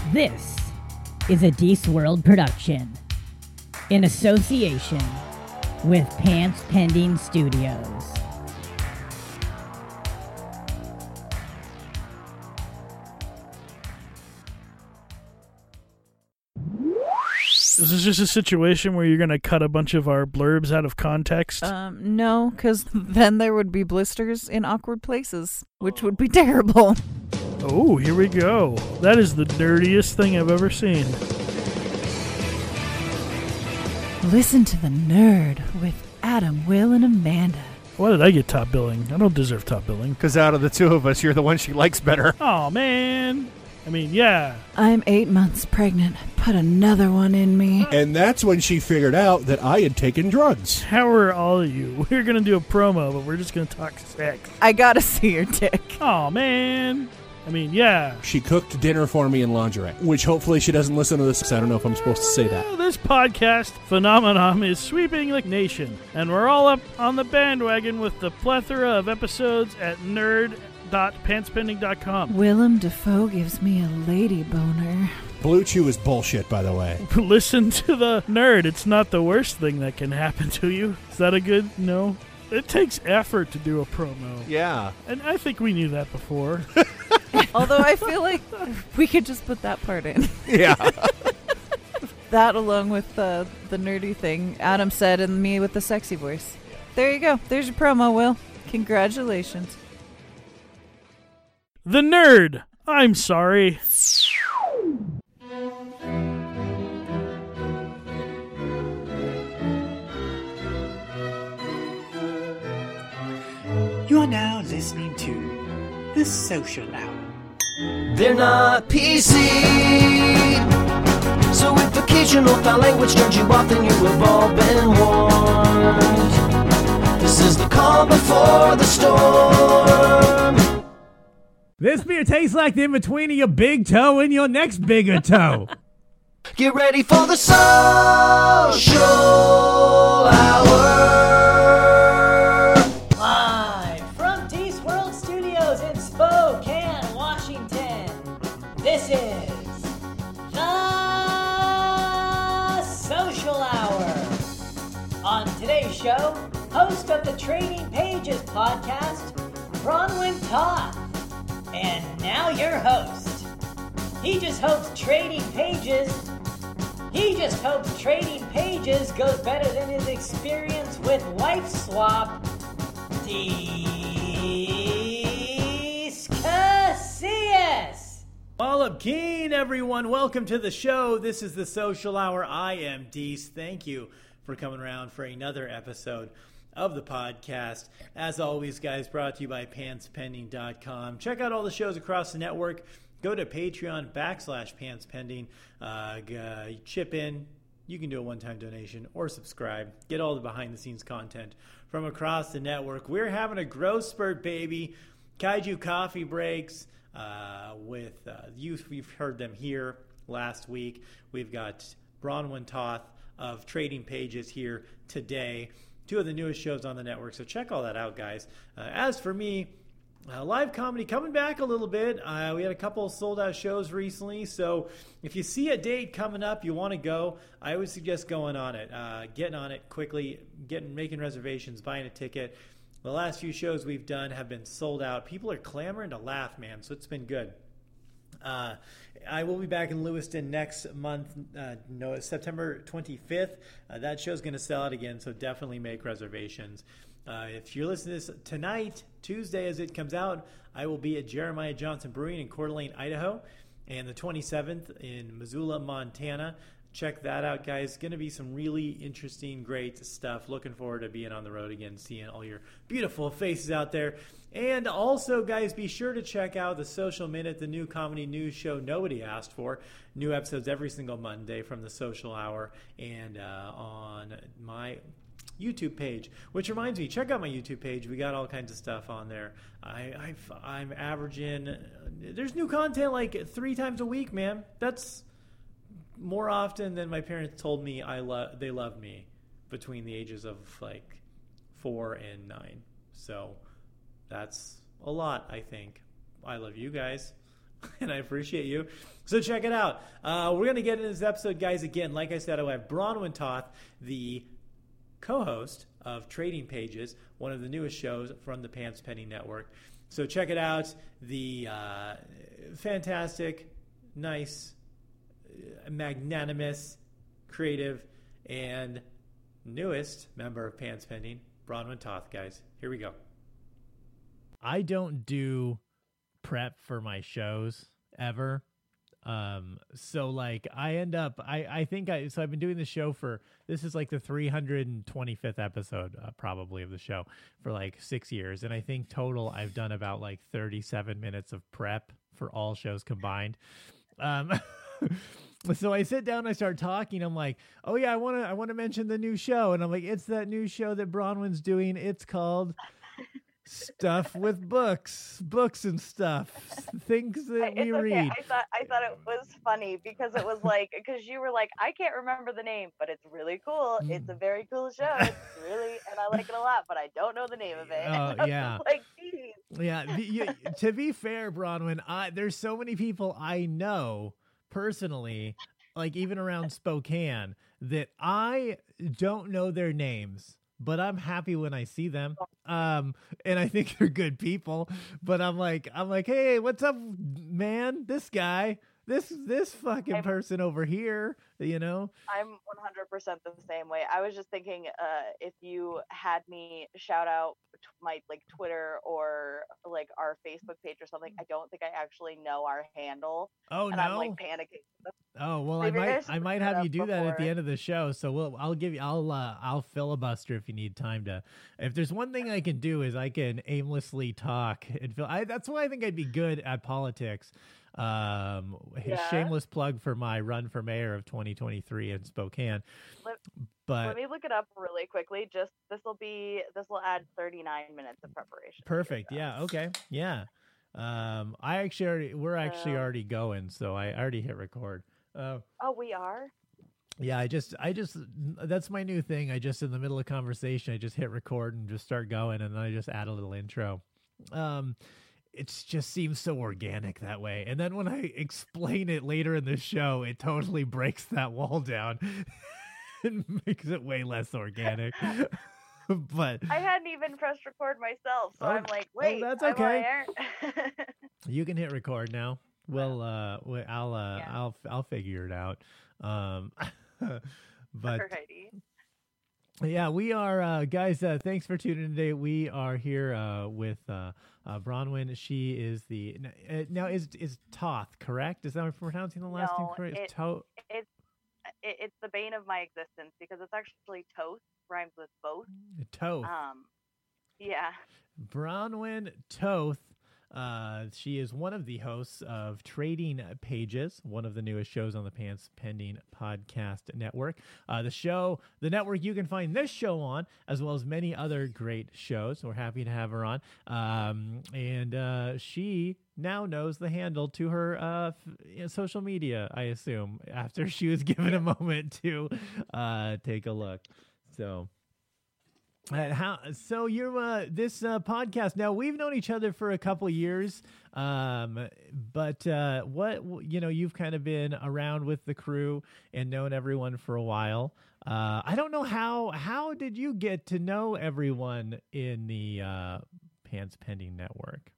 This is a Deece World production in association with Pants Pending Studios. Is this just a situation where you're going to cut a bunch of our blurbs out of context? No, because then there would be blisters in awkward places, which would be terrible. Oh, here we go. That is the dirtiest thing I've ever seen. Listen to The Nerd with Adam, Will, and Amanda. Why did I get top billing? I don't deserve top billing. Because out of the two of us, you're the one she likes better. Oh, man. I mean, yeah. I'm 8 months pregnant. Put another one in me. And that's when she figured out that I had taken drugs. How are all of you? We're going to do a promo, but we're just going to talk sex. I gotta see your dick. Oh, man. I mean, yeah. She cooked dinner for me in lingerie, which hopefully she doesn't listen to this. I don't know if I'm supposed to say that. This podcast phenomenon is sweeping the nation, and we're all up on the bandwagon with the plethora of episodes at nerd.pantspending.com. Willem Dafoe gives me a lady boner. Blue Chew is bullshit, by the way. Listen to The Nerd. It's not the worst thing that can happen to you. Is that a good no? It takes effort to do a promo. Yeah. And I think we knew that before. Although I feel like we could just put that part in. Yeah. That along with the nerdy thing Adam said and me with the sexy voice. There you go. There's your promo, Will. Congratulations. The Nerd. I'm sorry. You are now listening to The Social Hour. They're not PC. So if occasional foul language turns you off, then you have all been warned. This is the calm before the storm. This beer tastes like the in-between of your big toe and your next bigger toe. Get ready for the social hour. Live from Deece World Studios in Spokane, Washington. This is the Social Hour. On today's show, host of the Trading Pages podcast, Bronwyn Toth. And now your host. He just hopes Trading Pages goes better than his experience with Wife Swap. Deece Casillas. Wallop Keen, everyone. Welcome to the show. This is the Social Hour. I am Deece. Thank you for coming around for another episode of the podcast. As always, guys, brought to you by PantsPending.com. Check out all the shows across the network. Go to Patreon.com/PantsPending. Chip in. You can do a one-time donation or subscribe. Get all the behind-the-scenes content from across the network. We're having a growth spurt, baby. Kaiju Coffee Breaks with youth. We've heard them here last week. We've got Bronwyn Toth of Trading Pages here today. Two of the newest shows on the network, so check all that out, guys. As for me, live comedy coming back a little bit. We had a couple of sold-out shows recently, so if you see a date coming up, you want to go, I would suggest going on it, getting on it quickly, making reservations, buying a ticket. The last few shows we've done have been sold out. People are clamoring to laugh, man, so it's been good. I will be back in Lewiston next month, September 25th. That show's going to sell out again, so definitely make reservations. If you're listening to this tonight, Tuesday as it comes out, I will be at Jeremiah Johnson Brewing in Coeur d'Alene, Idaho, and the 27th in Missoula, Montana. Check that out, guys. Going to be some really interesting, great stuff. Looking forward to being on the road again, seeing all your beautiful faces out there. And also, guys, be sure to check out the Social Minute, the new comedy news show nobody asked for. New episodes every single Monday from the Social Hour and on my YouTube page. Which reminds me, check out my YouTube page. We got all kinds of stuff on there. I'm averaging, there's new content like 3 times a week, man. That's more often than my parents told me they love me between the ages of like 4 and 9. So that's a lot, I think. I love you guys. and I appreciate you. So check it out. We're going to get into this episode, guys. Again, like I said, I have Bronwyn Toth, the co-host of Trading Pages, one of the newest shows from the Pants Pending Network. So check it out. The fantastic, nice, magnanimous, creative, and newest member of Pants Pending, Bronwyn Toth, guys. Here we go. I don't do prep for my shows ever. So like I end up, I've been doing the show this is like the 325th episode, probably of the show for like 6 years. And I think total I've done about like 37 minutes of prep for all shows combined. So I sit down, I start talking. I'm like, oh yeah, I want to mention the new show. And I'm like, it's that new show that Bronwyn's doing. It's called Stuff with Books and Stuff, things that we read. I thought it was funny because it was like, because you were like, I can't remember the name, but it's really cool. It's a very cool show. It's really, and I like it a lot, but I don't know the name of it. Oh yeah. Like, geez. Yeah. To be fair, Bronwyn, there's so many people I know personally, like even around Spokane, that I don't know their names, but I'm happy when I see them. And I think they're good people, but I'm like, hey, what's up, man? This guy, this fucking person over here, you know? I'm 100% the same way. I was just thinking, if you had me shout out my like Twitter or like our Facebook page or something, I don't think I actually know our handle. Oh, and no? I'm like panicking. Oh, well, I might have you do that at the end of the show. So I'll filibuster if you need time to. If there's one thing I can do is I can aimlessly talk and that's why I think I'd be good at politics. Shameless plug for my run for mayor of 2023 in Spokane. Let me look it up really quickly. Just this will add 39 minutes of preparation. Perfect. Yeah. Okay. Yeah. We're actually already going, so I already hit record. We are? Yeah, I just that's my new thing. I just in the middle of conversation, I just hit record and just start going, and then I just add a little intro. It just seems so organic that way. And then when I explain it later in the show, it totally breaks that wall down and makes it way less organic. But I hadn't even pressed record myself, so I'm like, wait, that's okay. You can hit record now. Well, I'll figure it out. But yeah, we are guys. Thanks for tuning in today. We are here with Bronwyn. She is now is Toth correct? Is that I'm pronouncing the last name correct? It's the bane of my existence because it's actually Toth, rhymes with both. Toth. Yeah. Bronwyn Toth. She is one of the hosts of Trading Pages, one of the newest shows on the Pants Pending Podcast Network. The network you can find this show on, as well as many other great shows. We're happy to have her on. And she now knows the handle to her social media, I assume, after she was given a moment to take a look. So... you're this podcast now. We've known each other for a couple years, but you've kind of been around with the crew and known everyone for a while. I don't know how did you get to know everyone in the Pants Pending Network?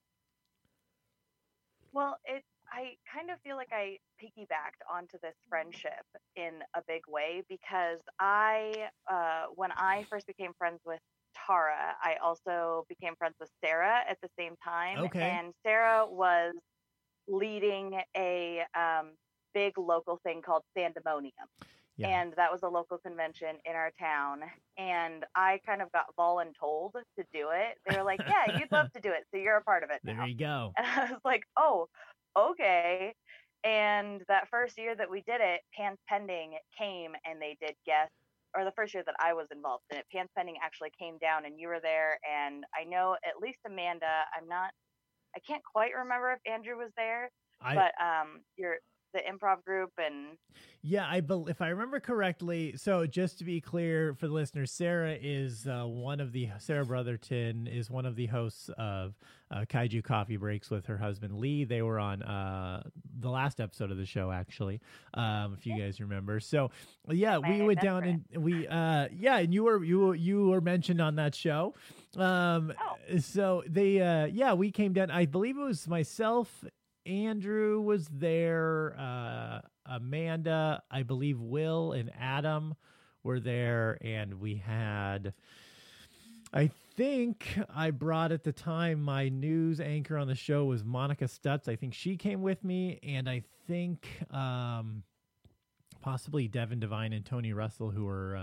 Well, I kind of feel like I piggybacked onto this friendship in a big way because when I first became friends with Tara, I also became friends with Sarah at the same time. Okay. And Sarah was leading a big local thing called Sandemonium. Yeah. And that was a local convention in our town. And I kind of got voluntold to do it. They were like, yeah, you'd love to do it. So you're a part of it now. There you go. And I was like, oh, okay. And that first year that we did it, Pants Pending came and they did guests, or the first year that I was involved in it, Pants Pending actually came down and you were there. And I know at least Amanda, I can't quite remember if Andrew was there, but improv group and Yeah, if I remember correctly, so just to be clear for the listeners, Sarah Brotherton is one of the hosts of Kaiju Coffee Breaks with her husband Lee. They were on the last episode of the show, actually, if you guys remember. So yeah, we went down and and you were mentioned on that show. So they we came down. I believe it was myself. Andrew was there. Amanda, I believe Will and Adam were there, and we had, I think I brought at the time my news anchor on the show was Monica Stutz. I think she came with me, and I think possibly Devin Devine and Tony Russell, who were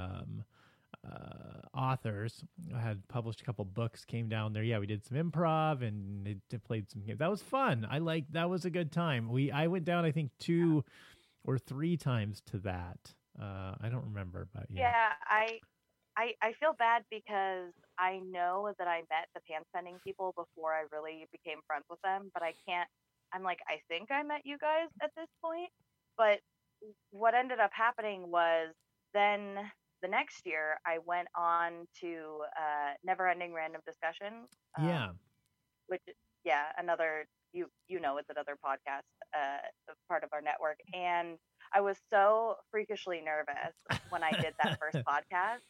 authors, had published a couple books, came down there. Yeah, we did some improv and they played some games. That was fun. That was a good time. I went down, I think 2 or 3 times to that. I don't remember, but yeah. I feel bad because I know that I met the pants pending people before I really became friends with them, but I think I met you guys at this point. But what ended up happening was then the next year I went on to Never Ending Random Discussion. Which, another, it's another podcast, part of our network. And I was so freakishly nervous when I did that first podcast.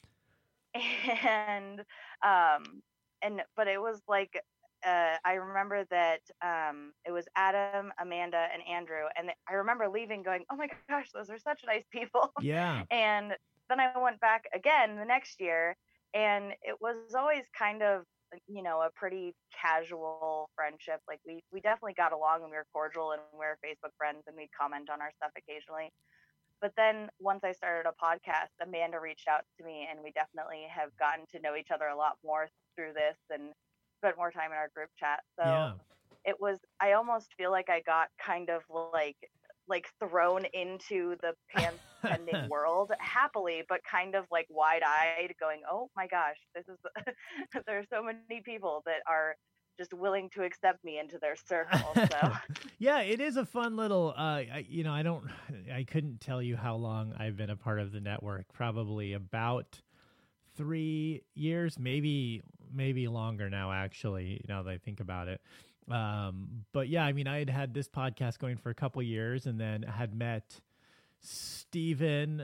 But it was like, I remember that it was Adam, Amanda, and Andrew. And I remember leaving going, oh my gosh, those are such nice people. Yeah. And then I went back again the next year, and it was always kind of, a pretty casual friendship. Like we definitely got along and we were cordial and we were Facebook friends and we'd comment on our stuff occasionally. But then once I started a podcast, Amanda reached out to me, and we definitely have gotten to know each other a lot more through this and spent more time in our group chat. So I almost feel like I got kind of like thrown into the pants pending world happily, but kind of like wide-eyed going, oh my gosh, this is there's so many people that are just willing to accept me into their circle. So yeah, it is a fun little I couldn't tell you how long I've been a part of the network. Probably about 3 years, maybe longer now, actually, now that I think about it. But yeah, I mean, I had this podcast going for a couple years, and then had met Steven,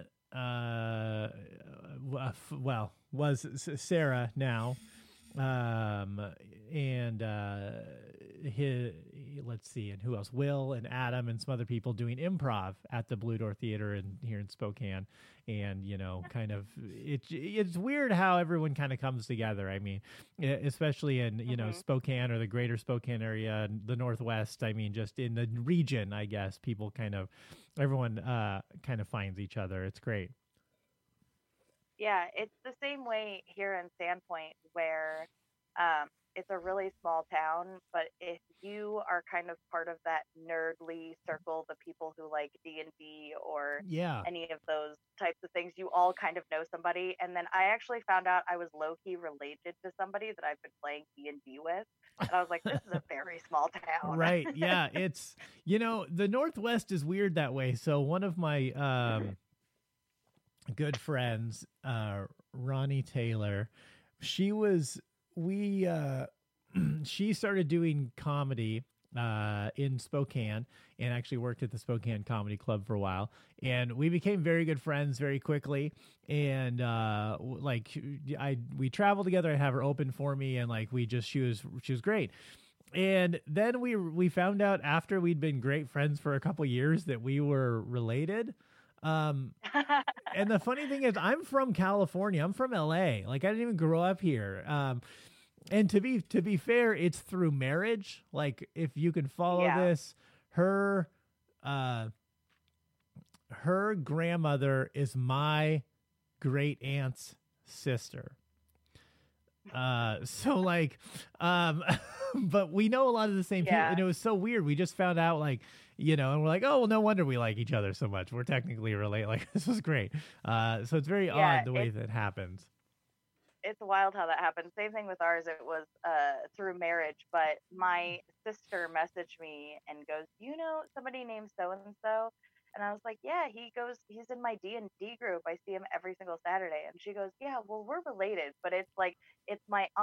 was Sarah now. Let's see, and who else? Will and Adam and some other people doing improv at the Blue Door Theater here in Spokane. And, kind of, it's weird how everyone kind of comes together. I mean, especially in, Spokane or the greater Spokane area, the Northwest. I mean, just in the region, I guess, everyone kind of finds each other. It's great. Yeah, it's the same way here in Sandpoint, where it's a really small town, but if you are kind of part of that nerdly circle, the people who like D&D or any of those types of things, you all kind of know somebody. And then I actually found out I was low-key related to somebody that I've been playing D&D with. And I was like, this is a very small town. Right, yeah. It's, the Northwest is weird that way. So one of my good friends, Ronnie Taylor, she started doing comedy in Spokane, and actually worked at the Spokane Comedy Club for a while, and we became very good friends very quickly. And we traveled together. I'd have her open for me, and she was great. And then we found out after we'd been great friends for a couple years that we were related. And the funny thing is, I'm from California. I'm from LA. I didn't even grow up here. And to be fair, it's through marriage. If you can follow this, her grandmother is my great aunt's sister. But we know a lot of the same people, and it was so weird. We just found out, and we're like, oh, well, no wonder we like each other so much. We're technically related. This was great. So it's very odd the way that happens. it's wild how that happened. Same thing with ours. It was through marriage, but my sister messaged me and goes, "You know somebody named so and so?" And I was like, "Yeah, he's in my D&D group. I see him every single Saturday." And she goes, "Yeah, well, we're related, but it's like it's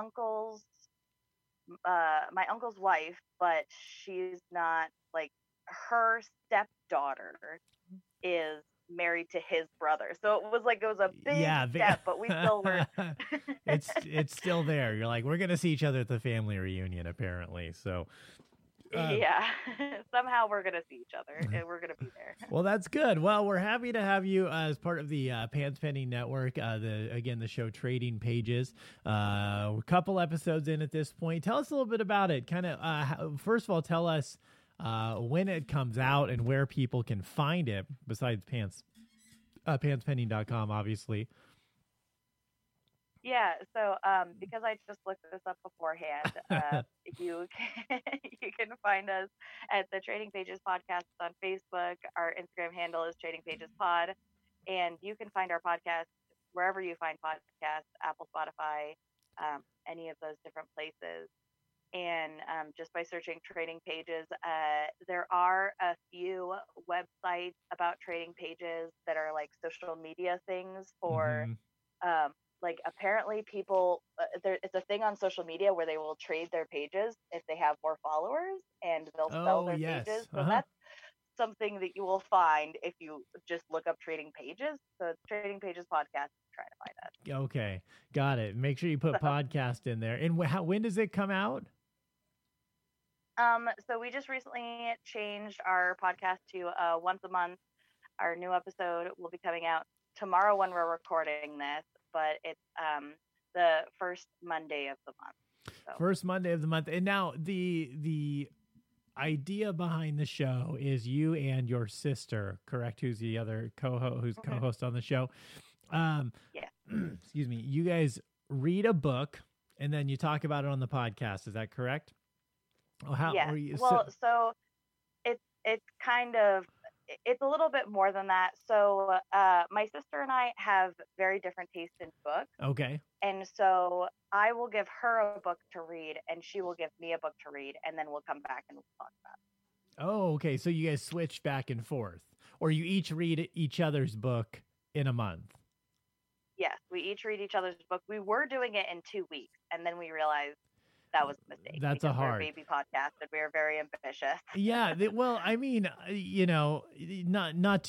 my uncle's wife, but she's not like her stepdaughter is married to his brother." So it was a big step, but we still were. it's still there. You're like, we're gonna see each other at the family reunion, apparently. So yeah, somehow we're gonna see each other and we're gonna be there. Well, that's good. Well, we're happy to have you as part of the Pants Pending Network. The show Trading Pages. A couple episodes in at this point. Tell us a little bit about it. Kind of first of all, tell us when it comes out and where people can find it. Besides pantspending.com, obviously. Yeah, so because I just looked this up beforehand, you can find us at the Trading Pages Podcast on Facebook. Our Instagram handle is Trading Pages Pod, and you can find our podcast wherever you find podcasts, Apple, Spotify, any of those different places. And just by searching Trading Pages, there are a few websites about Trading Pages that are like social media things for. Like apparently people, it's a thing on social media where they will trade their pages if they have more followers, and they'll sell their pages. So that's something that you will find if you just look up Trading Pages. So it's Trading Pages Podcast. Try to find us. Okay, got it. Make sure you put podcast in there. And when does it come out? So we just recently changed our podcast to once a month. Our new episode will be coming out tomorrow when we're recording this, but it's the first Monday of the month. So. First Monday of the month. And now the idea behind the show is you and your sister, correct? Who's the other co-host on the show? Yeah. Excuse me. You guys read a book and then you talk about it on the podcast. Is that correct? Oh, how? Yeah. So it's kind of. It's a little bit more than that. So my sister and I have very different tastes in books. Okay. And so I will give her a book to read and she will give me a book to read, and then we'll come back and we'll talk about it. Oh, okay. So you guys switch back and forth, or you each read each other's book in a month? Yes, we each read each other's book. We were doing it in 2 weeks, and then we realized that was a mistake. That's a hard we're a baby podcast and we're very ambitious. Yeah. Well, I mean, not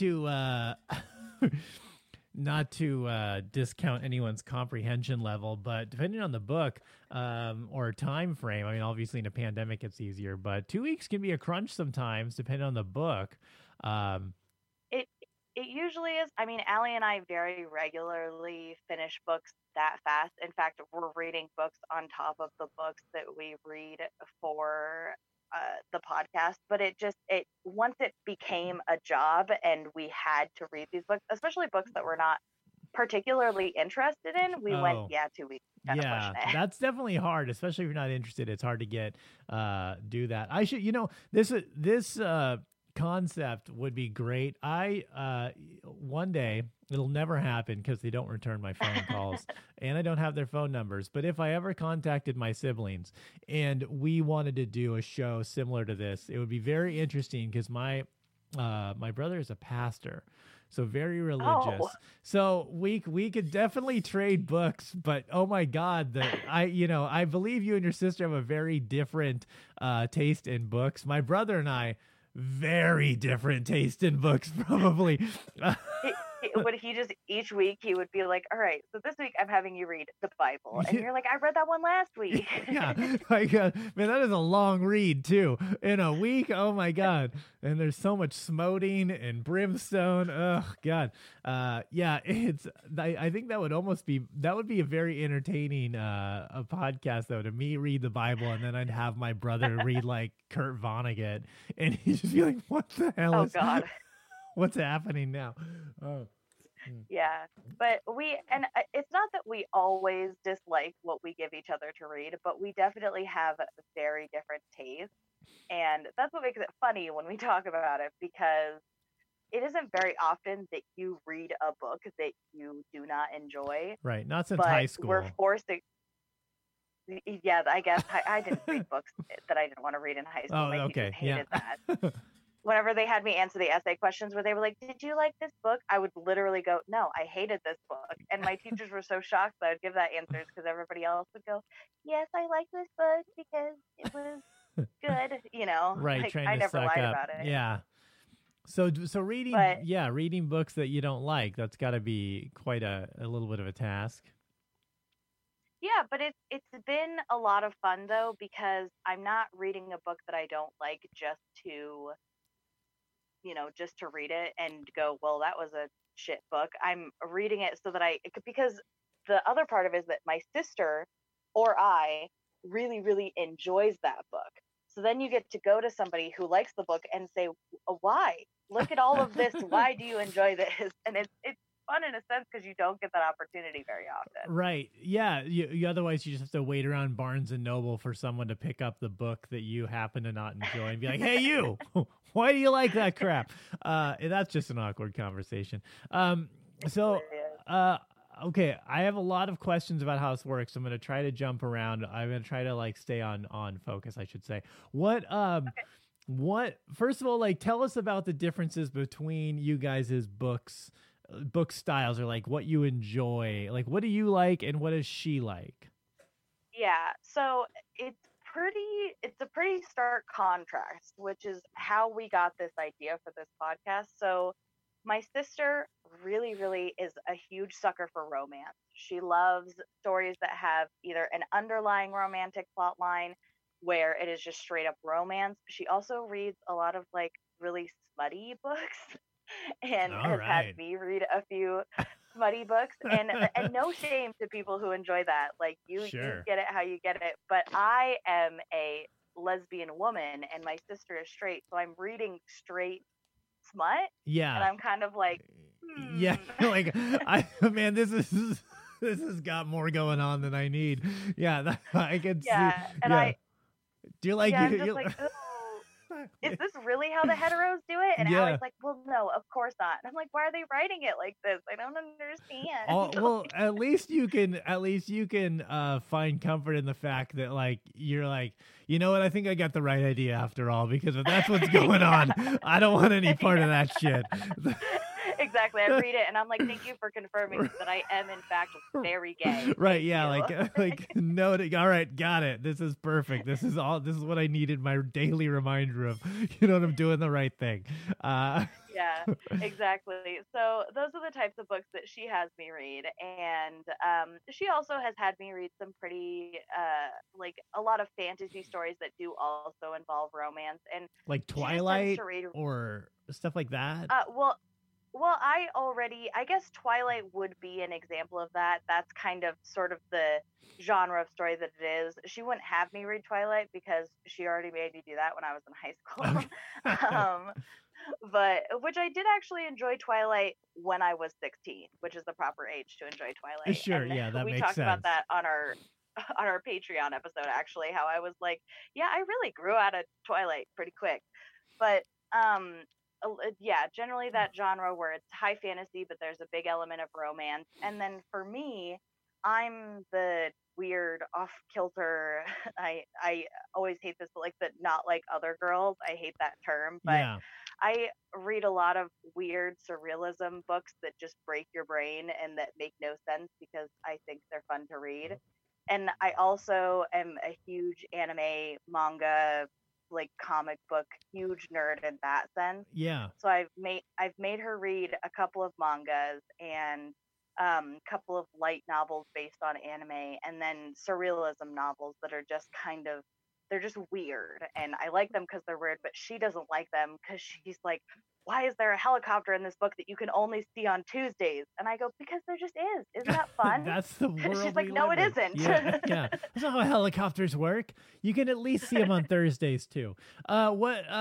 to discount anyone's comprehension level, but depending on the book or time frame, I mean, obviously in a pandemic it's easier, but 2 weeks can be a crunch sometimes depending on the book. It usually is. I mean, Allie and I very regularly finish books that fast. In fact, we're reading books on top of the books that we read for the podcast. But once it became a job and we had to read these books, especially books that we're not particularly interested in, we went, 2 weeks. Yeah, that's definitely hard, especially if you're not interested. It's hard to do that. I should, this concept would be great. One day, it'll never happen because they don't return my phone calls and I don't have their phone numbers. But if I ever contacted my siblings and we wanted to do a show similar to this, it would be very interesting because my brother is a pastor, so very religious. Oh. So we could definitely trade books, but oh my God, I believe you and your sister have a very different taste in books. My brother and I, very different taste in books, probably. Would he just each week he would be like, all right, so this week I'm having you read the Bible, and you're like, I read that one last week. Yeah, man, that is a long read too in a week. Oh my God, and there's so much smoting and brimstone. Oh God, yeah, I think that would be a very entertaining a podcast though, to me read the Bible and then I'd have my brother read like Kurt Vonnegut, and he'd just be like, what the hell is God. What's happening now? Oh. Yeah, but it's not that we always dislike what we give each other to read, but we definitely have very different tastes, and that's what makes it funny when we talk about it, because it isn't very often that you read a book that you do not enjoy. Right. Not since but high school. We're forced to. Yeah, I guess I didn't read books that I didn't want to read in high school. Oh, My okay. teachers hated Yeah. that. Whenever they had me answer the essay questions where they were like, "Did you like this book?" I would literally go, "No, I hated this book." And my teachers were so shocked that I'd give that answers because everybody else would go, "Yes, I like this book because it was good." You know, Right. like, Trying I to never suck lied up. about it. Yeah. So reading, But- reading books that you don't like, that's got to be quite a little bit of a task. Yeah, but it's been a lot of fun though, because I'm not reading a book that I don't like just to, just to read it and go, well, that was a shit book. I'm reading it so that because the other part of it is that my sister or I really, really enjoys that book. So then you get to go to somebody who likes the book and say, why? Look at all of this. Why do you enjoy this? And it's fun in a sense because you don't get that opportunity very often. Right. Yeah. You otherwise you just have to wait around Barnes and Noble for someone to pick up the book that you happen to not enjoy and be like, "Hey, you, why do you like that crap?" That's just an awkward conversation. Okay, I have a lot of questions about how this works. I'm going to try to jump around. I'm going to try to stay on focus, I should say. What first of all, tell us about the differences between you guys' book styles, or what you enjoy. What do you like and what does she like? Yeah, so it's a pretty stark contrast, which is how we got this idea for this podcast. So my sister really, really is a huge sucker for romance. She loves stories that have either an underlying romantic plot line where it is just straight up romance. She also reads a lot of really smutty books and has had me read a few smutty books, and no shame to people who enjoy that. You get it how you get it. But I am a lesbian woman and my sister is straight, so I'm reading straight smut. Yeah. And I'm kind of yeah, man, this has got more going on than I need. Yeah, I can see. Yeah, and do you I'm just is this really how the heteros do it? And Allie's like, well, no, of course not. And I'm like, why are they writing it like this? I don't understand. Well, at least you can find comfort in the fact that you're you know what, I think I got the right idea after all, because if that's what's going on, I don't want any part of that shit. Exactly. I read it and I'm like, thank you for confirming that I am in fact very gay. Right. Yeah. Noted. All right. Got it. This is perfect. This is what I needed. My daily reminder of, I'm doing the right thing. Yeah, exactly. So those are the types of books that she has me read. And she also has had me read some pretty, a lot of fantasy stories that do also involve romance. And like Twilight or stuff like that? Well, I guess Twilight would be an example of that. That's kind of sort of the genre of story that it is. She wouldn't have me read Twilight because she already made me do that when I was in high school. But which I did actually enjoy Twilight when I was 16, which is the proper age to enjoy Twilight. Sure, and yeah, that makes sense. We talked about that on our Patreon episode, actually, how I was like, yeah, I really grew out of Twilight pretty quick. But yeah, generally that genre where it's high fantasy, but there's a big element of romance. And then for me, I'm the weird off-kilter. I always hate this, but the not like other girls. I hate that term, but yeah. I read a lot of weird surrealism books that just break your brain and that make no sense because I think they're fun to read. And I also am a huge anime, manga, comic book huge nerd in that sense. Yeah. So I've made her read a couple of mangas and a couple of light novels based on anime, and then surrealism novels that are just they're just weird, and I like them because they're weird, but she doesn't like them because she's like, why is there a helicopter in this book that you can only see on Tuesdays? And I go, because there just is. Isn't that fun? That's the world. She's like, no, it isn't. Yeah. That's not how helicopters work. You can at least see them on Thursdays too. So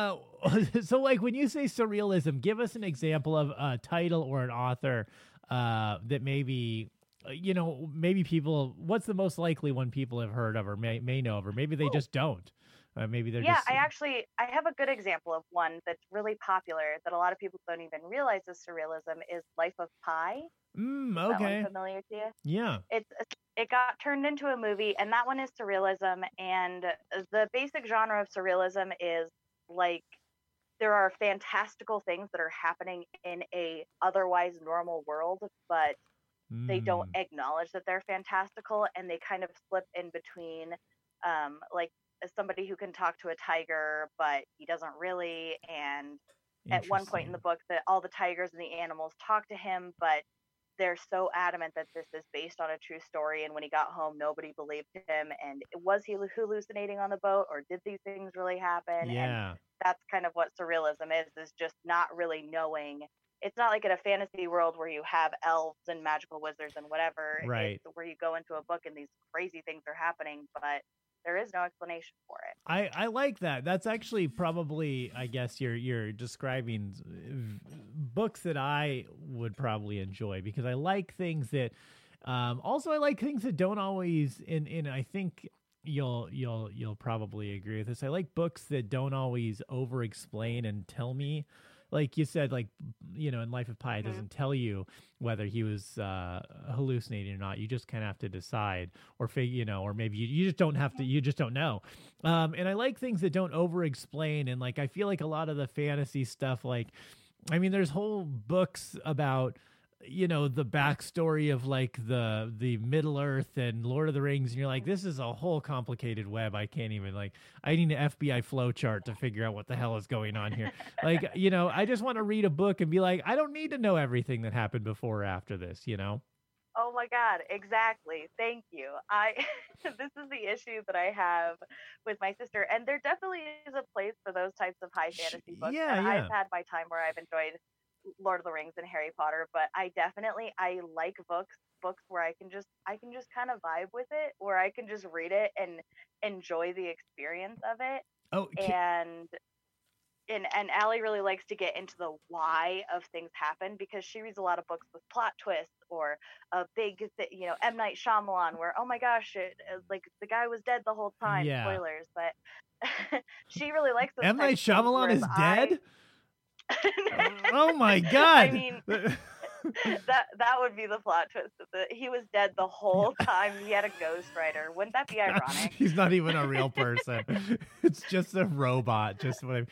when you say surrealism, give us an example of a title or an author that maybe maybe people, what's the most likely one people have heard of or may know of, or maybe they just don't. Maybe they're Yeah, just I have a good example of one that's really popular that a lot of people don't even realize is surrealism is Life of Pi. Is that one okay. familiar to you? Yeah. It got turned into a movie, and that one is surrealism. And the basic genre of surrealism is like there are fantastical things that are happening in a otherwise normal world, but they don't acknowledge that they're fantastical, and they kind of slip in between, like somebody who can talk to a tiger, but he doesn't really. And at one point in the book, that all the tigers and the animals talk to him, but they're so adamant that this is based on a true story, and when he got home nobody believed him, and was he hallucinating on the boat, or did these things really happen? Yeah. And that's kind of what surrealism is just not really knowing. It's not like in a fantasy world where you have elves and magical wizards and whatever. Right. It's where you go into a book and these crazy things are happening, but there is no explanation for it. I like that. That's actually probably, I guess you're describing books that I would probably enjoy, because I like things that also I like things that don't always and I think you'll probably agree with this. I like books that don't always over explain and tell me. Like you said, like, in Life of Pi, it doesn't tell you whether he was hallucinating or not. You just kind of have to decide, or or maybe you just don't have to. You just don't know. And I like things that don't over-explain. And like, I feel like a lot of the fantasy stuff, like, I mean, there's whole books about the backstory of like the Middle Earth and Lord of the Rings, and you're like, this is a whole complicated web. I can't even, like, I need an FBI flowchart to figure out what the hell is going on here. Like, I just want to read a book and be like, I don't need to know everything that happened before or after this, Oh my God, exactly. Thank you. This is the issue that I have with my sister, and there definitely is a place for those types of high fantasy books. Yeah, and yeah. I've had my time where I've enjoyed Lord of the Rings and Harry Potter, but I like books where I can just kind of vibe with it, where I can just read it and enjoy the experience of it. Oh, and Allie really likes to get into the why of things happen, because she reads a lot of books with plot twists, or a big M. Night Shyamalan, where, oh my gosh, like the guy was dead the whole time. Yeah. Spoilers, but she really likes those M. Night types of things, Shyamalan is whereas dead? Oh my God. I mean, that would be the plot twist. He was dead the whole time. He had a ghostwriter. Wouldn't that be ironic? He's not even a real person. It's just a robot. Just what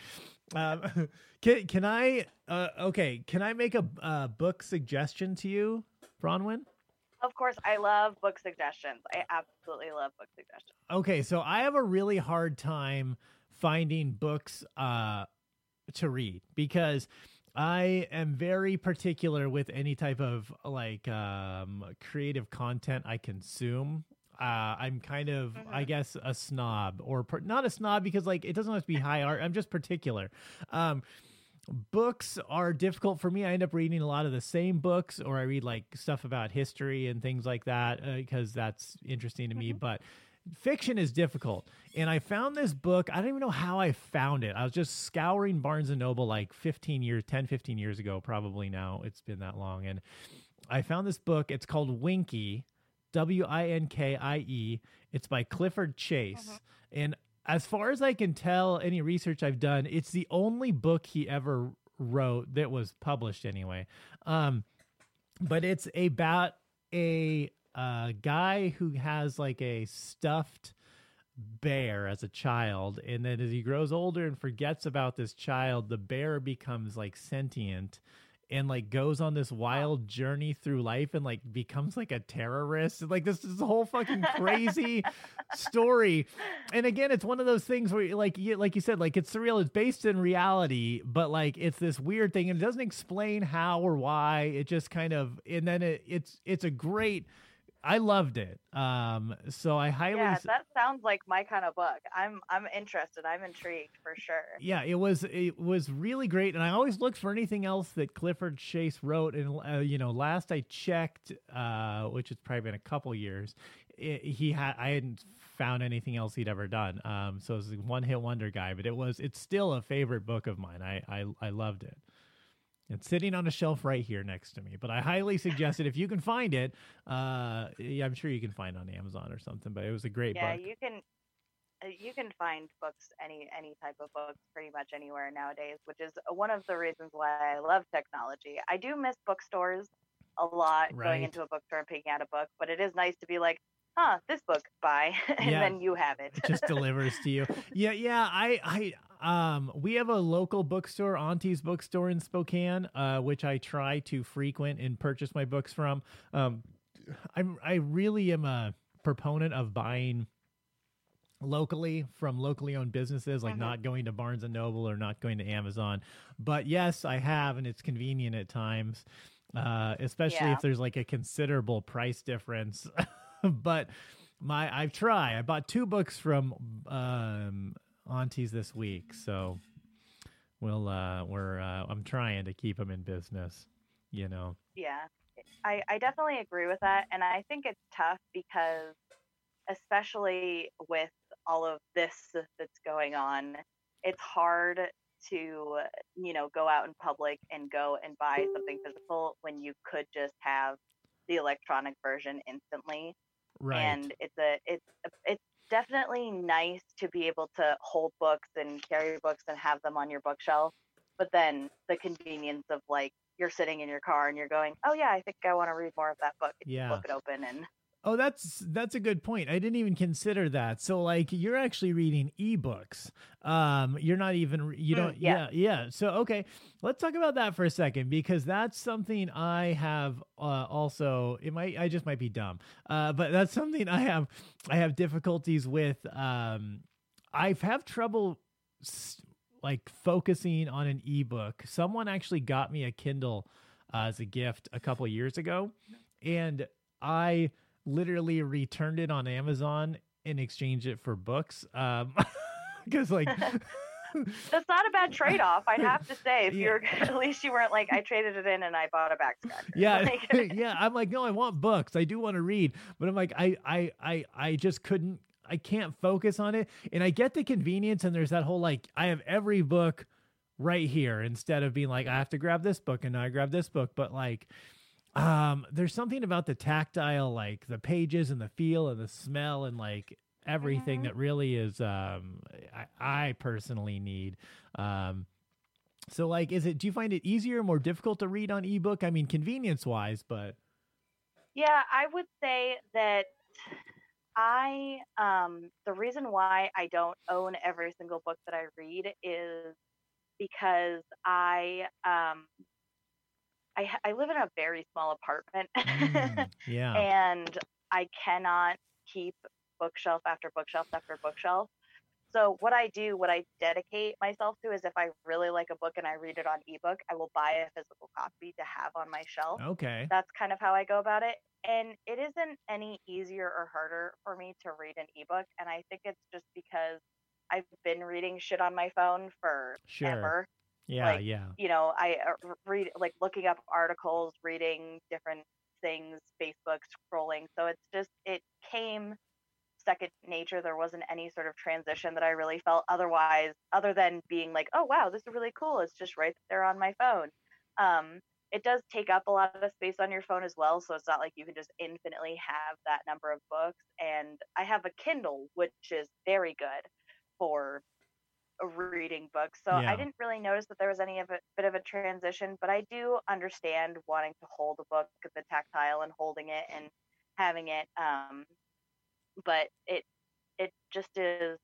can I make a book suggestion to you, Bronwyn? Of course, I love book suggestions. I absolutely love book suggestions. Okay, so I have a really hard time finding books to read, because I am very particular with any type of like creative content I consume. I'm kind of, I guess, a snob, or not a snob because like it doesn't have to be high art. I'm just particular. Books are difficult for me. I end up reading a lot of the same books, or I read like stuff about history and things like that because that's interesting to me. But fiction is difficult. And I found this book. I don't even know how I found it. I was just scouring Barnes & Noble like 15 years ago, probably now. It's been that long. And I found this book. It's called Winkie, Winkie. It's by Clifford Chase. And as far as I can tell, any research I've done, it's the only book he ever wrote that was published anyway. But it's about a guy who has like a stuffed bear as a child, and then as he grows older and forgets about this child, the bear becomes like sentient and like goes on this wild journey through life and like becomes like a terrorist. Like this is a whole fucking crazy story. And again, it's one of those things where like you said, like it's surreal. It's based in reality, but like it's this weird thing, and it doesn't explain how or why. It just kind of, and then it's a great. I loved it. So I highly. Yeah, that sounds like my kind of book. I'm interested. I'm intrigued for sure. Yeah, it was really great, and I always looked for anything else that Clifford Chase wrote. And last I checked, which has probably been a couple years, I hadn't found anything else he'd ever done. So it was a one-hit wonder guy, but it's still a favorite book of mine. I loved it. It's sitting on a shelf right here next to me, but I highly suggest it if you can find it. I'm sure you can find it on Amazon or something, but it was a great book. Yeah, you can find books, any type of books, pretty much anywhere nowadays, which is one of the reasons why I love technology. I do miss bookstores a lot, going Right. into a bookstore and picking out a book, but it is nice to be like, this book, buy, and Yeah. then you have it. It just delivers to you. Yeah. We have a local bookstore, Auntie's Bookstore in Spokane, which I try to frequent and purchase my books from. I really am a proponent of buying locally from locally owned businesses, like not going to Barnes and Noble or not going to Amazon. But yes, I have, and it's convenient at times, especially if there's like a considerable price difference. But I bought 2 books from Auntie's this week, so I'm trying to keep them in business, you know. Yeah, I definitely agree with that. And I think it's tough because, especially with all of this that's going on, it's hard to, go out in public and go and buy something physical when you could just have the electronic version instantly. Right. And it's definitely nice to be able to hold books and carry books and have them on your bookshelf. But then the convenience of, like, you're sitting in your car and you're going, oh yeah, I think I want to read more of that book. And you flip it open and. Oh, that's a good point. I didn't even consider that. So, like, you're actually reading ebooks. You're not even, you don't, yeah. So, okay, let's talk about that for a second, because that's something I have also, I just might be dumb, but that's something I have difficulties with. I've have trouble like focusing on an ebook. Someone actually got me a Kindle as a gift a couple years ago, and I literally returned it on Amazon and exchanged it for books. Because like that's not a bad trade-off, I'd have to say. If you're, at least you weren't like, I traded it in and I bought a back scratcher. Yeah. Yeah. I'm like, no, I want books. I do want to read, but I'm like, I just couldn't, I can't focus on it. And I get the convenience, and there's that whole, like, I have every book right here, instead of being like, I have to grab this book and now I grab this book. But like, there's something about the tactile, like the pages and the feel and the smell and like everything that really is, I personally need. So like, do you find it easier or more difficult to read on ebook? I mean, convenience wise, but. Yeah, I would say that the reason why I don't own every single book that I read is because I live in a very small apartment. Yeah. And I cannot keep bookshelf after bookshelf after bookshelf. So what I dedicate myself to is, if I really like a book and I read it on ebook, I will buy a physical copy to have on my shelf. Okay. That's kind of how I go about it. And it isn't any easier or harder for me to read an ebook. And I think it's just because I've been reading shit on my phone for ever. Yeah, like, yeah. I read, like, looking up articles, reading different things, Facebook scrolling. So it's just, it came second nature. There wasn't any sort of transition that I really felt other than being like, oh wow, this is really cool. It's just right there on my phone. It does take up a lot of space on your phone as well. So it's not like you can just infinitely have that number of books. And I have a Kindle, which is very good for reading books. So I didn't really notice that there was any of a bit of a transition, but I do understand wanting to hold a book, the tactile and holding it and having it. But it just is,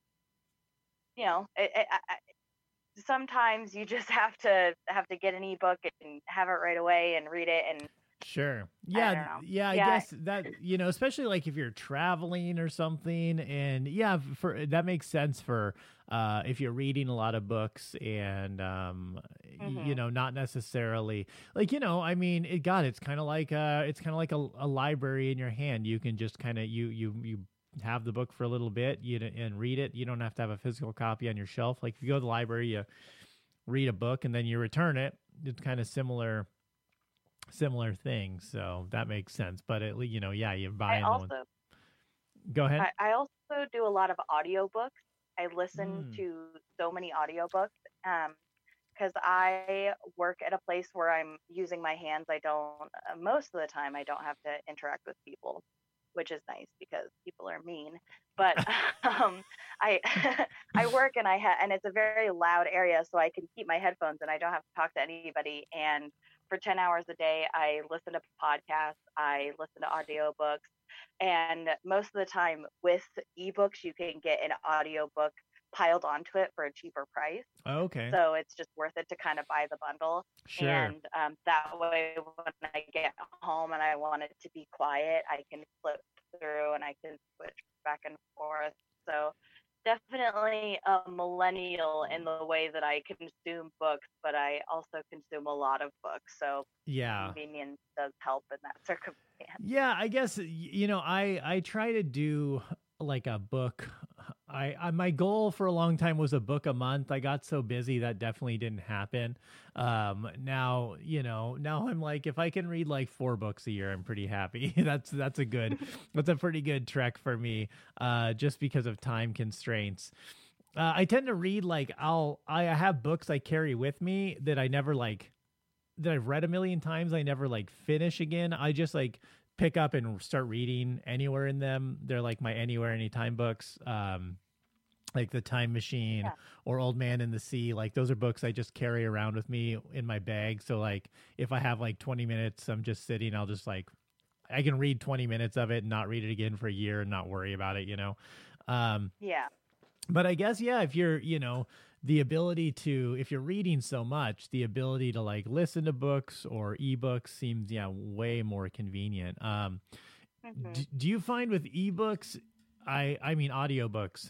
sometimes you just have to get an ebook and have it right away and read it. And sure. I guess that, especially like if you're traveling or something, and for that makes sense for if you're reading a lot of books and not necessarily like, I mean, it's kind of like a library in your hand. You can just kind of you have the book for a little bit and read it. You don't have to have a physical copy on your shelf. Like if you go to the library, you read a book and then you return it. It's kind of similar things. So that makes sense. But you're buying one. Go ahead. I also do a lot of audiobooks. I listen to so many audiobooks because I work at a place where I'm using my hands. Most of the time I don't have to interact with people. which is nice because people are mean. But I I work and and it's a very loud area, so I can keep my headphones and I don't have to talk to anybody. And for 10 hours a day, I listen to podcasts, I listen to audiobooks, and most of the time with ebooks, you can get an audiobook piled onto it for a cheaper price. Okay. So it's just worth it to kind of buy the bundle. Sure. And that way, when I get home and I want it to be quiet, I can flip through and I can switch back and forth. So definitely a millennial in the way that I consume books, but I also consume a lot of books. So Yeah. convenience does help in that circumstance. Yeah, I guess I try to do like a book. I my goal for a long time was a book a month. I got so busy that definitely didn't happen. Now I'm like, if I can read like 4 books a year, I'm pretty happy. that's a pretty good trek for me. Just because of time constraints. I tend to read like I have books I carry with me that I never like, that I've read a million times. I never like finish again. I just like pick up and start reading anywhere in them. They're like my anywhere, anytime books. Like The Time Machine or Old Man in the Sea. Like those are books I just carry around with me in my bag. So like if I have like 20 minutes, I'm just sitting, I'll just like, I can read 20 minutes of it and not read it again for a year and not worry about it, Yeah. But I guess, yeah, if you're, the ability to, if you're reading so much, the ability to like listen to books or ebooks seems, way more convenient. Do you find with ebooks, I mean, audiobooks,